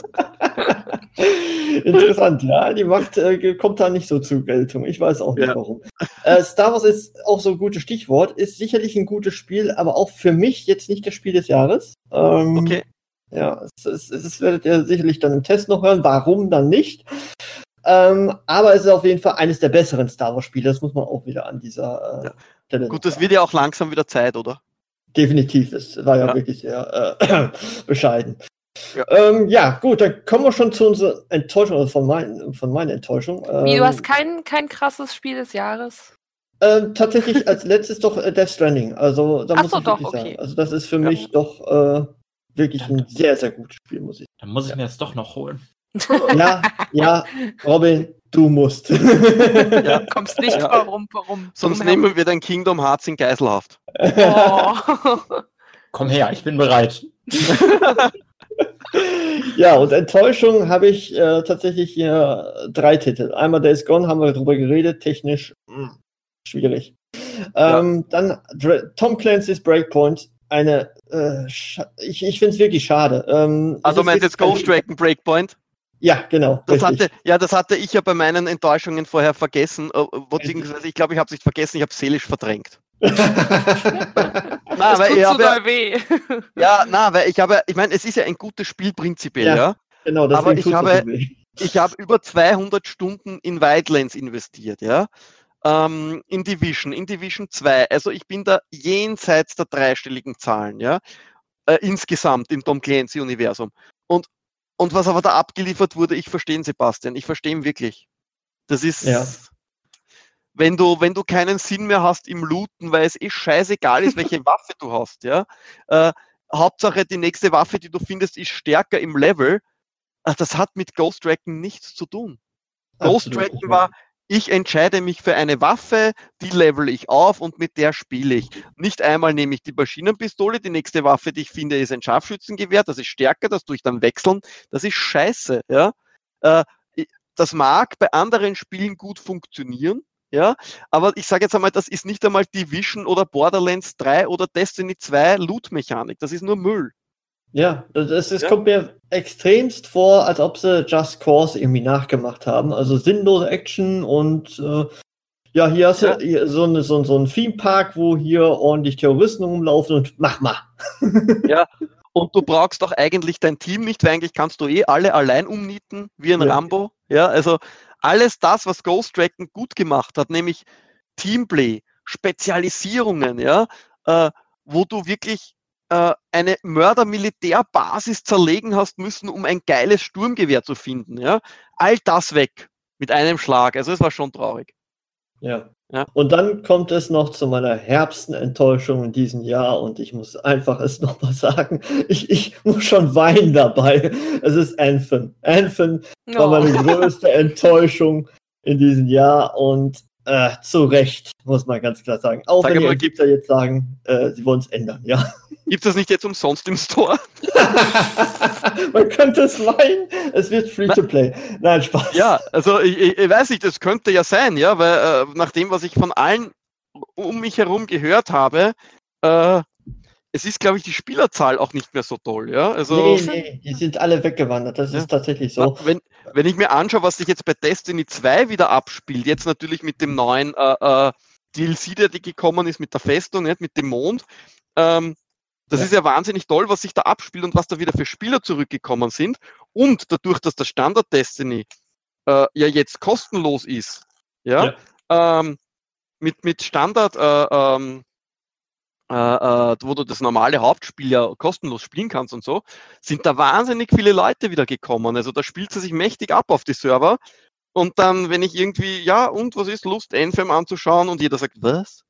Interessant, ja. Die Macht äh, kommt da nicht so zur Geltung. Ich weiß auch nicht Ja. warum. Äh, Star Wars ist auch so ein gutes Stichwort, ist sicherlich ein gutes Spiel, aber auch für mich jetzt nicht das Spiel des Jahres. Ähm, Okay. Ja, es, es, es werdet ihr sicherlich dann im Test noch hören, warum dann nicht. Ähm, aber es ist auf jeden Fall eines der besseren Star Wars-Spiele, das muss man auch wieder an dieser äh, Ja. Stelle Gut, noch das sagen. wird ja auch langsam wieder Zeit, oder? Definitiv, es war ja, Ja. wirklich sehr äh, bescheiden. Ja. Ähm, ja, gut, dann kommen wir schon zu unserer Enttäuschung, also von, mein, von meiner Enttäuschung. Wie, Ähm, du hast kein, kein krasses Spiel des Jahres? ähm, tatsächlich als letztes doch äh, Death Stranding, also da Ach muss so, ich wirklich doch, okay. sagen. Also das ist für Ja. mich doch äh, wirklich ein sehr, sehr gutes Spiel, muss ich Dann muss ich mir das doch noch holen. sagen. Ja, ja, Robin, du musst. Ja. Kommst nicht Ja. warum, warum. Sonst drum nehmen wir dein Kingdom Hearts in Geiselhaft. herum. Oh. Komm her, ich bin bereit. Ja, und Enttäuschung habe ich äh, tatsächlich hier drei Titel. Einmal Days Gone, haben wir darüber geredet, technisch mh, schwierig. Ähm, Dann Dra- Tom Clancy's Breakpoint, eine, äh, scha- ich, ich finde es wirklich schade. Ähm, Ah, es du ist meinst jetzt wirklich Ghost Recon Breakpoint? Ja, genau. Das richtig. hatte, ja, das hatte ich ja bei meinen Enttäuschungen vorher vergessen. äh, Beziehungsweise, ich glaube, ich habe es nicht vergessen, ich habe es seelisch verdrängt. Na, Das weil tut ich so habe ja, doll weh. ja, na, weil ich habe, ich meine, es ist ja ein gutes Spiel prinzipiell, Ja. ja. Genau, Aber deswegen ich tut's habe- so weh. Ich habe über zweihundert Stunden in Wildlands investiert, ja. Ähm, in Division, in Division zwei. Also ich bin da jenseits der dreistelligen Zahlen, ja. Äh, insgesamt im Tom Clancy-Universum. Und, und was aber da abgeliefert wurde, ich verstehe ihn, Sebastian. Ich verstehe ihn wirklich. Das ist, Ja. wenn du, wenn du keinen Sinn mehr hast im Looten, weil es eh scheißegal ist, welche Waffe du hast, ja. Äh, Hauptsache, die nächste Waffe, die du findest, ist stärker im Level. Ach, das hat mit Ghost Recon nichts zu tun. Ghost Absolut Recon nicht war, ich entscheide mich für eine Waffe, die level ich auf und mit der spiele ich. Nicht einmal nehme ich die Maschinenpistole, die nächste Waffe, die ich finde, ist ein Scharfschützengewehr, das ist stärker, das tue ich dann wechseln. Das ist scheiße, ja. Äh, das mag bei anderen Spielen gut funktionieren, ja, aber ich sage jetzt einmal, das ist nicht einmal Division oder Borderlands drei oder Destiny zwei Loot-Mechanik, das ist nur Müll. Ja, das, das Ja. kommt mir extremst vor, als ob sie Just Cause irgendwie nachgemacht haben. Also sinnlose Action und äh, ja, hier hast Ja. du hier so, eine, so, so einen Theme-Park, wo hier ordentlich Terroristen rumlaufen und mach mal. Ja, und du brauchst doch eigentlich dein Team nicht, weil eigentlich kannst du eh alle allein umnieten, wie ein Ja. Rambo. Ja, also alles das, was Ghost Recon gut gemacht hat, nämlich Teamplay, Spezialisierungen, ja, äh, wo du wirklich äh, eine Mörder-Militärbasis zerlegen hast müssen, um ein geiles Sturmgewehr zu finden. Ja, all das weg mit einem Schlag. Also es war schon traurig. Ja. Ja. Und dann kommt es noch zu meiner herbsten Enttäuschung in diesem Jahr und ich muss einfach es nochmal sagen, ich, ich muss schon weinen dabei. Es ist Anthem. Anthem war Oh. meine größte Enttäuschung in diesem Jahr und äh, zu Recht, muss man ganz klar sagen. Auch Sag wenn die mal, Entwickler jetzt sagen, äh, sie wollen es ändern, ja. Gibt es das nicht jetzt umsonst im Store? Man könnte es meinen, es wird Free-to-Play. Nein, Spaß. Ja, also ich, ich, ich weiß nicht, das könnte ja sein, ja, weil äh, nach dem, was ich von allen um mich herum gehört habe, äh, es ist, glaube ich, die Spielerzahl auch nicht mehr so toll, ja. Also Nee, nee, die sind alle weggewandert, das Ja. ist tatsächlich so. wenn, wenn ich mir anschaue, was sich jetzt bei Destiny zwei wieder abspielt, jetzt natürlich mit dem neuen äh, äh, D L C, der gekommen ist, mit der Festung, nicht, mit dem Mond, ähm, das Ja. ist ja wahnsinnig toll, was sich da abspielt und was da wieder für Spieler zurückgekommen sind. Und dadurch, dass der Standard Destiny äh, ja jetzt kostenlos ist, ja, Ähm, mit, mit Standard, äh, ähm, äh, äh, wo du das normale Hauptspiel ja kostenlos spielen kannst und so, sind da wahnsinnig viele Leute wieder gekommen. Also da spielt sie sich mächtig ab auf die Server. Und dann, wenn ich irgendwie, ja, und was ist Lust, Anthem anzuschauen und jeder sagt, was?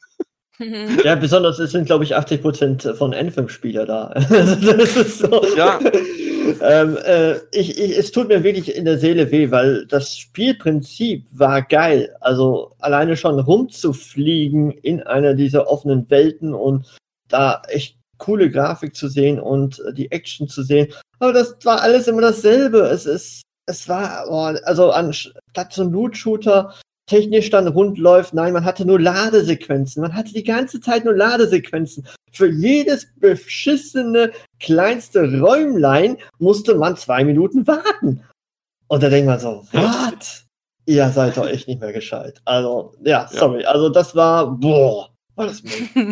Ja, besonders es sind, glaube ich, achtzig Prozent von Anthem-Spieler da. Also das ist so. Ja. ähm, äh, ich, ich, es tut mir wirklich in der Seele weh, weil das Spielprinzip war geil. Also alleine schon rumzufliegen in einer dieser offenen Welten und da echt coole Grafik zu sehen und die Action zu sehen. Aber das war alles immer dasselbe. Es ist, es war, oh, also anstatt so ein Loot-Shooter technisch dann rund läuft. Nein, man hatte nur Ladesequenzen. Man hatte die ganze Zeit nur Ladesequenzen. Für jedes beschissene kleinste Räumlein musste man zwei Minuten warten. Und da denkt man so, was? Ihr seid doch echt nicht mehr gescheit. Also, ja, sorry. Ja. Also das war, boah, war das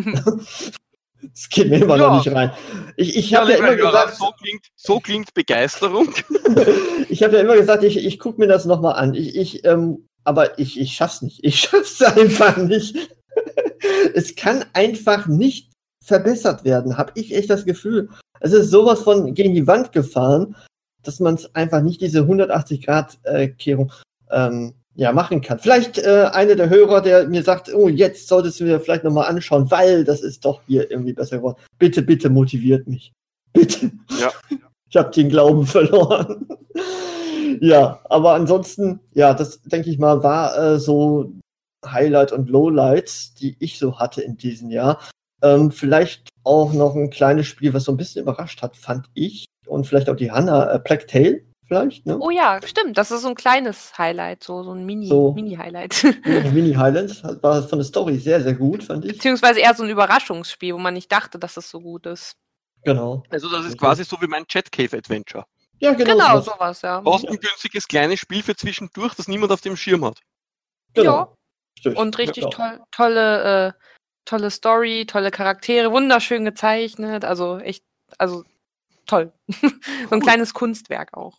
Das geht mir immer ja. noch nicht rein. Ich, ich ja, habe ja immer Hörer, gesagt, so klingt, so klingt Begeisterung. ich habe ja immer gesagt, ich, ich gucke mir das nochmal an. Ich, ich ähm, Aber ich, ich schaff's nicht. Ich schaff's einfach nicht. Es kann einfach nicht verbessert werden, habe ich echt das Gefühl. Es ist sowas von gegen die Wand gefahren, dass man es einfach nicht diese hundertachtzig-Grad-Kehrung ähm, ja, machen kann. Vielleicht äh, einer der Hörer, der mir sagt, oh, jetzt solltest du mir vielleicht nochmal anschauen, weil das ist doch hier irgendwie besser geworden. Bitte, bitte motiviert mich. Bitte. Ja. Ich habe den Glauben verloren. Ja, aber ansonsten, ja, das denke ich mal, war äh, so Highlight und Lowlights, die ich so hatte in diesem Jahr. Ähm, vielleicht auch noch ein kleines Spiel, was so ein bisschen überrascht hat, fand ich. Und vielleicht auch die Hanna, äh, Plague Tale, vielleicht, ne? Oh ja, stimmt. Das ist so ein kleines Highlight, so, so ein Mini, So. Mini-Highlight. Mini-Highlight, war von der Story sehr, sehr gut, fand ich. Beziehungsweise eher so ein Überraschungsspiel, wo man nicht dachte, dass es so gut ist. Genau. Also das ist quasi so wie mein Chat Cave Adventure. Ja, genau. Genau, so. sowas, ja. Kostengünstiges kleines Spiel für zwischendurch, das niemand auf dem Schirm hat. Genau. Ja. Und richtig ja, toll, tolle, äh, tolle Story, tolle Charaktere, wunderschön gezeichnet, also echt, also toll. So ein kleines Kunstwerk auch.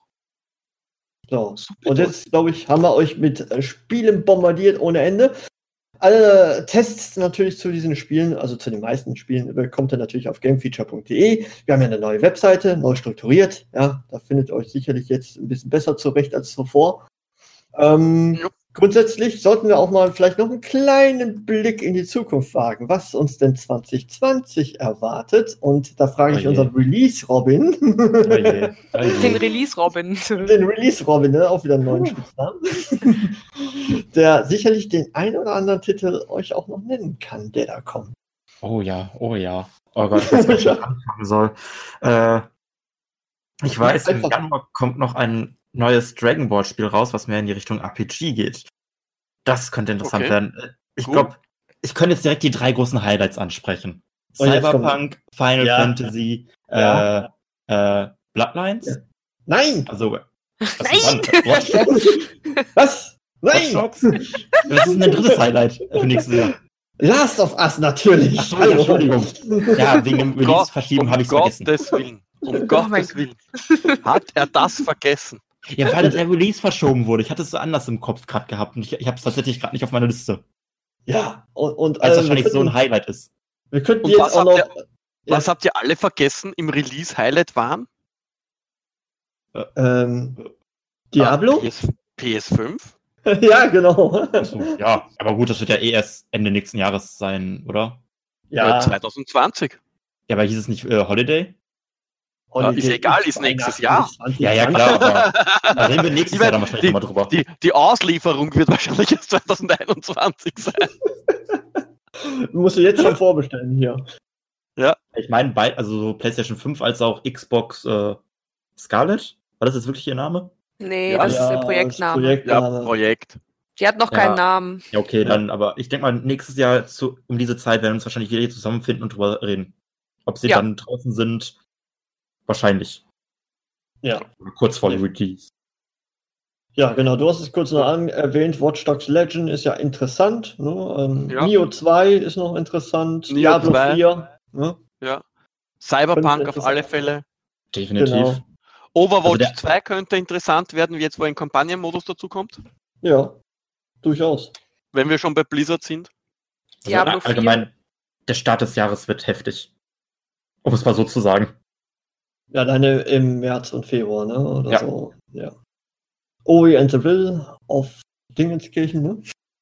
So. Und jetzt, glaube ich, haben wir euch mit äh, Spielen bombardiert ohne Ende. Alle Tests natürlich zu diesen Spielen, also zu den meisten Spielen, bekommt ihr natürlich auf gamefeature punkt de. Wir haben ja eine neue Webseite, neu strukturiert. Ja, da findet ihr euch sicherlich jetzt ein bisschen besser zurecht als zuvor. Ähm, Ja. Grundsätzlich sollten wir auch mal vielleicht noch einen kleinen Blick in die Zukunft wagen, was uns denn zwanzig zwanzig erwartet. Und da frage Oh ich je. unseren Release-Robin. Oh je, oh je. Den Release-Robin. Den Release-Robin, ne? Auch wieder einen neuen Spitznamen. Der sicherlich den ein oder anderen Titel euch auch noch nennen kann, der da kommt. Oh ja, oh ja. Oh Gott, ich weiß nicht, wo ich anfangen soll. Äh, ich weiß, im Einfach- Januar kommt noch ein neues Dragon Ball Spiel raus, was mehr in die Richtung R P G geht. Das könnte interessant Okay. werden. Ich Gut. glaube, ich könnte jetzt direkt die drei großen Highlights ansprechen. Oh, jetzt Cyberpunk, Final Ja. Fantasy, Ja. äh, äh, Bloodlines. Ja. Nein! Also, was Nein! ist dann? Watch Dogs? Was? Watch Nein! Dogs? Was ist denn dein drittes Highlight für nächstes Jahr? Last of Us natürlich! Ach so, ja, Entschuldigung. Ja, wegen dem Gott, Release verschieben um habe ich es vergessen. Gottes Willen. Um mein Gottes Gott. Willen. Hat er das vergessen? Ja, weil der Release verschoben wurde. Ich hatte es so anders im Kopf gerade gehabt und ich, ich habe es tatsächlich gerade nicht auf meiner Liste. Ja, und, und Weil es äh, wahrscheinlich wir so ein könnten, Highlight ist. wir könnten Und jetzt was auch noch. habt Was habt ihr alle vergessen im Release-Highlight waren? Ähm, Diablo? Ah, P S, P S fünf? Ja, genau. Achso, ja, aber gut, das wird ja eh erst Ende nächsten Jahres sein, oder? Ja. zwanzig zwanzig. Ja, aber hieß es nicht äh, Holiday? Holiday ist egal, ist nächstes Jahr. zwanzig Ja, ja, klar, aber da reden wir nächstes Ich Jahr mein, dann wahrscheinlich die, nochmal drüber. die, die Auslieferung wird wahrscheinlich erst zwanzig einundzwanzig sein. Musst du jetzt schon vorbestellen hier. Ich meine, bei, also so PlayStation fünf als auch Xbox äh, Scarlet, war das jetzt wirklich ihr Name? Nee, Ja, das ist der das Projektname. Projektname. Ja, Projekt. Die hat noch Ja. keinen Namen. Ja, okay, Ja. dann, aber ich denke mal, nächstes Jahr zu, um diese Zeit werden wir uns wahrscheinlich wieder hier zusammenfinden und drüber reden. Ob sie Ja. dann draußen sind, wahrscheinlich. Ja. Oder kurz vor dem Release. Ja, genau, du hast es kurz noch an, erwähnt, Watch Dogs Legion ist ja interessant. Ne? Ähm, Ja. Nioh zwei ist noch interessant. Nioh Diablo zwei. vier. Ne? Ja. Cyberpunk Könnte auf alle Fälle. Definitiv. Genau. Overwatch Also der- zwei könnte interessant werden, jetzt wo ein Kampagnenmodus dazu kommt. Ja, durchaus. Wenn wir schon bei Blizzard sind. Also Diablo vier. allgemein, der Start des Jahres wird heftig. Um es mal so zu sagen. Ja, deine im März und Februar, ne? Oder Ja. so. Ja. Ori and the Will auf Dingenskirchen, ne?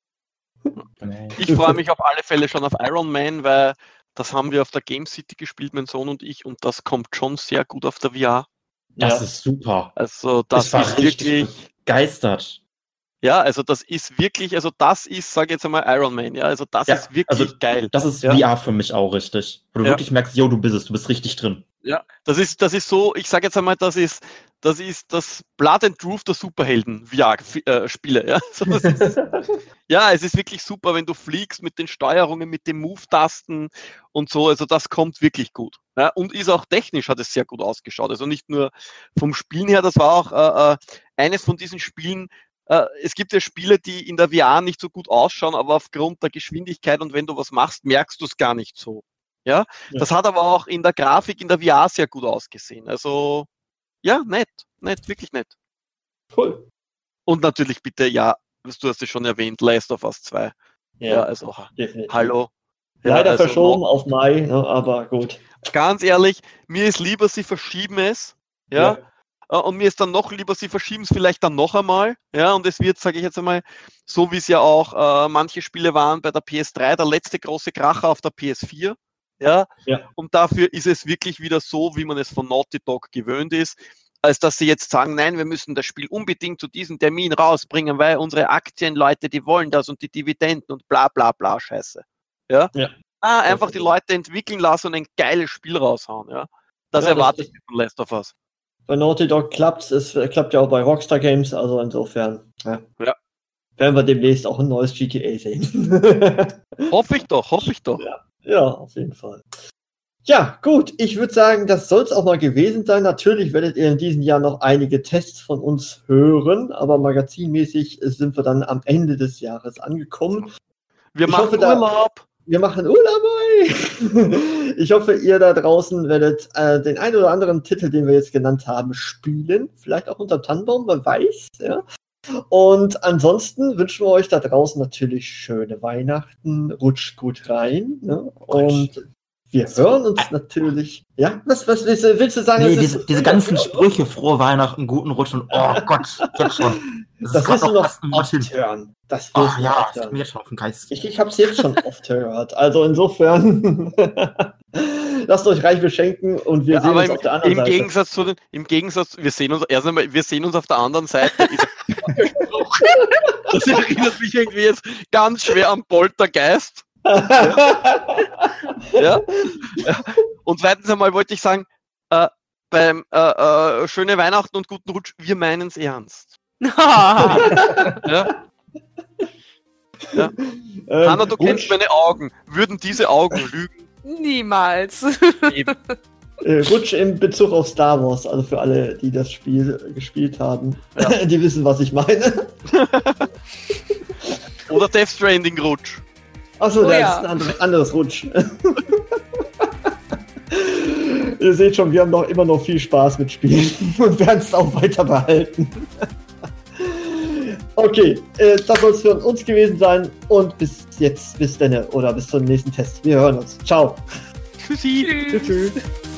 Ich freue mich auf alle Fälle schon auf Iron Man, weil das haben wir auf der Game City gespielt, mein Sohn und ich, und das kommt schon sehr gut auf der V R. Das Ja. ist super. Also das Ich war ist richtig wirklich, begeistert. ja, also das ist wirklich, also das ist, sage ich jetzt einmal, Iron Man, ja, also das Ja, ist wirklich also geil. Das ist Ja. V R für mich auch richtig. Wo du Ja. wirklich merkst, yo, du bist es, du bist richtig drin. Ja, das ist, das ist so, ich sage jetzt einmal, das ist, das ist das Blood and Truth der Superhelden V R-Spiele. Ja? Also das ist, ja, es ist wirklich super, wenn du fliegst mit den Steuerungen, mit den Move-Tasten und so. Also das kommt wirklich gut. Ja? Und ist auch technisch, hat es sehr gut ausgeschaut. Also nicht nur vom Spielen her, das war auch äh, äh, eines von diesen Spielen. Äh, es gibt ja Spiele, die in der V R nicht so gut ausschauen, aber aufgrund der Geschwindigkeit und wenn du was machst, merkst du es gar nicht so. Ja? Ja. Das hat aber auch in der Grafik, in der V R sehr gut ausgesehen. Also, ja, nett, nett, wirklich nett. Cool. Und natürlich bitte, ja, du hast es schon erwähnt, Last of Us zwei. Ja, also, definitiv. hallo. Ja, Leider also, verschoben noch- auf Mai, ne? Aber gut. Ganz ehrlich, mir ist lieber, sie verschieben es. Ja. Äh, Und mir ist dann noch lieber, sie verschieben es vielleicht dann noch einmal. Ja, und es wird, sage ich jetzt einmal, so wie es ja auch äh, manche Spiele waren bei der P S drei, der letzte große Kracher auf der P S vier. Ja? Ja. Und dafür ist es wirklich wieder so, wie man es von Naughty Dog gewöhnt ist, als dass sie jetzt sagen, nein, wir müssen das Spiel unbedingt zu diesem Termin rausbringen, weil unsere Aktienleute, die wollen das und die Dividenden und bla bla bla Scheiße. Ja? Ja. Ah, einfach die Leute entwickeln lassen und ein geiles Spiel raushauen. Ja? Das Ja, das erwarte ist- ich mir von Last of Us. Bei Naughty Dog klappt es, es klappt ja auch bei Rockstar Games, also insofern. Ja. Ja. Werden wir demnächst auch ein neues G T A sehen. Hoffe ich doch, hoffe ich doch. Ja, auf jeden Fall. Ja, gut. Ich würde sagen, das soll es auch mal gewesen sein. Natürlich werdet ihr in diesem Jahr noch einige Tests von uns hören, aber magazinmäßig sind wir dann am Ende des Jahres angekommen. Wir Ich machen hoffe, da- Urlaub. Wir machen Urlaub. ey. Ich hoffe, ihr da draußen werdet äh, den einen oder anderen Titel, den wir jetzt genannt haben, spielen. Vielleicht auch unter Tannenbaum, wer weiß. Ja. Und ansonsten wünschen wir euch da draußen natürlich schöne Weihnachten. Rutscht gut rein. Ne? Und Wir hören uns natürlich. Ja, was, was willst, du, willst du sagen? Nee, das diese, ist, diese ganzen Sprüche, frohe Weihnachten, guten Rutsch und oh Gott, jetzt schon. Das, ist wirst du grad noch fast ein oft Monat hin. hören. Das wirst Ach du ja, oft ich hab hören. mir jetzt schon auf den Geist. Ich, ich habe es jetzt schon oft gehört. Also insofern, lasst euch reich beschenken und wir Ja, sehen aber uns im, auf der anderen im Seite. Gegensatz zu den, im Gegensatz, wir sehen uns erst einmal, wir sehen uns auf der anderen Seite. Das erinnert mich irgendwie jetzt ganz schwer an Poltergeist. Ja. Ja. Und zweitens einmal wollte ich sagen, äh, beim äh, äh, schöne Weihnachten und guten Rutsch, wir meinen es ernst. Ja. Ja. Ähm, Hanna, du kennst Rutsch, meine Augen. Würden diese Augen lügen? Niemals. Eben. äh, Rutsch in Bezug auf Star Wars, also für alle, die das Spiel gespielt haben, Ja. die wissen, was ich meine. Oder Death Stranding Rutsch. Achso, Oh da ja. ist ein anderes, anderes Rutsch. Ihr seht schon, wir haben noch immer noch viel Spaß mit Spielen und werden es auch weiter behalten. Okay, äh, das soll es für uns gewesen sein und bis jetzt, bis dann oder bis zum nächsten Test. Wir hören uns. Ciao. Tschüssi. Tschüss. tschüss.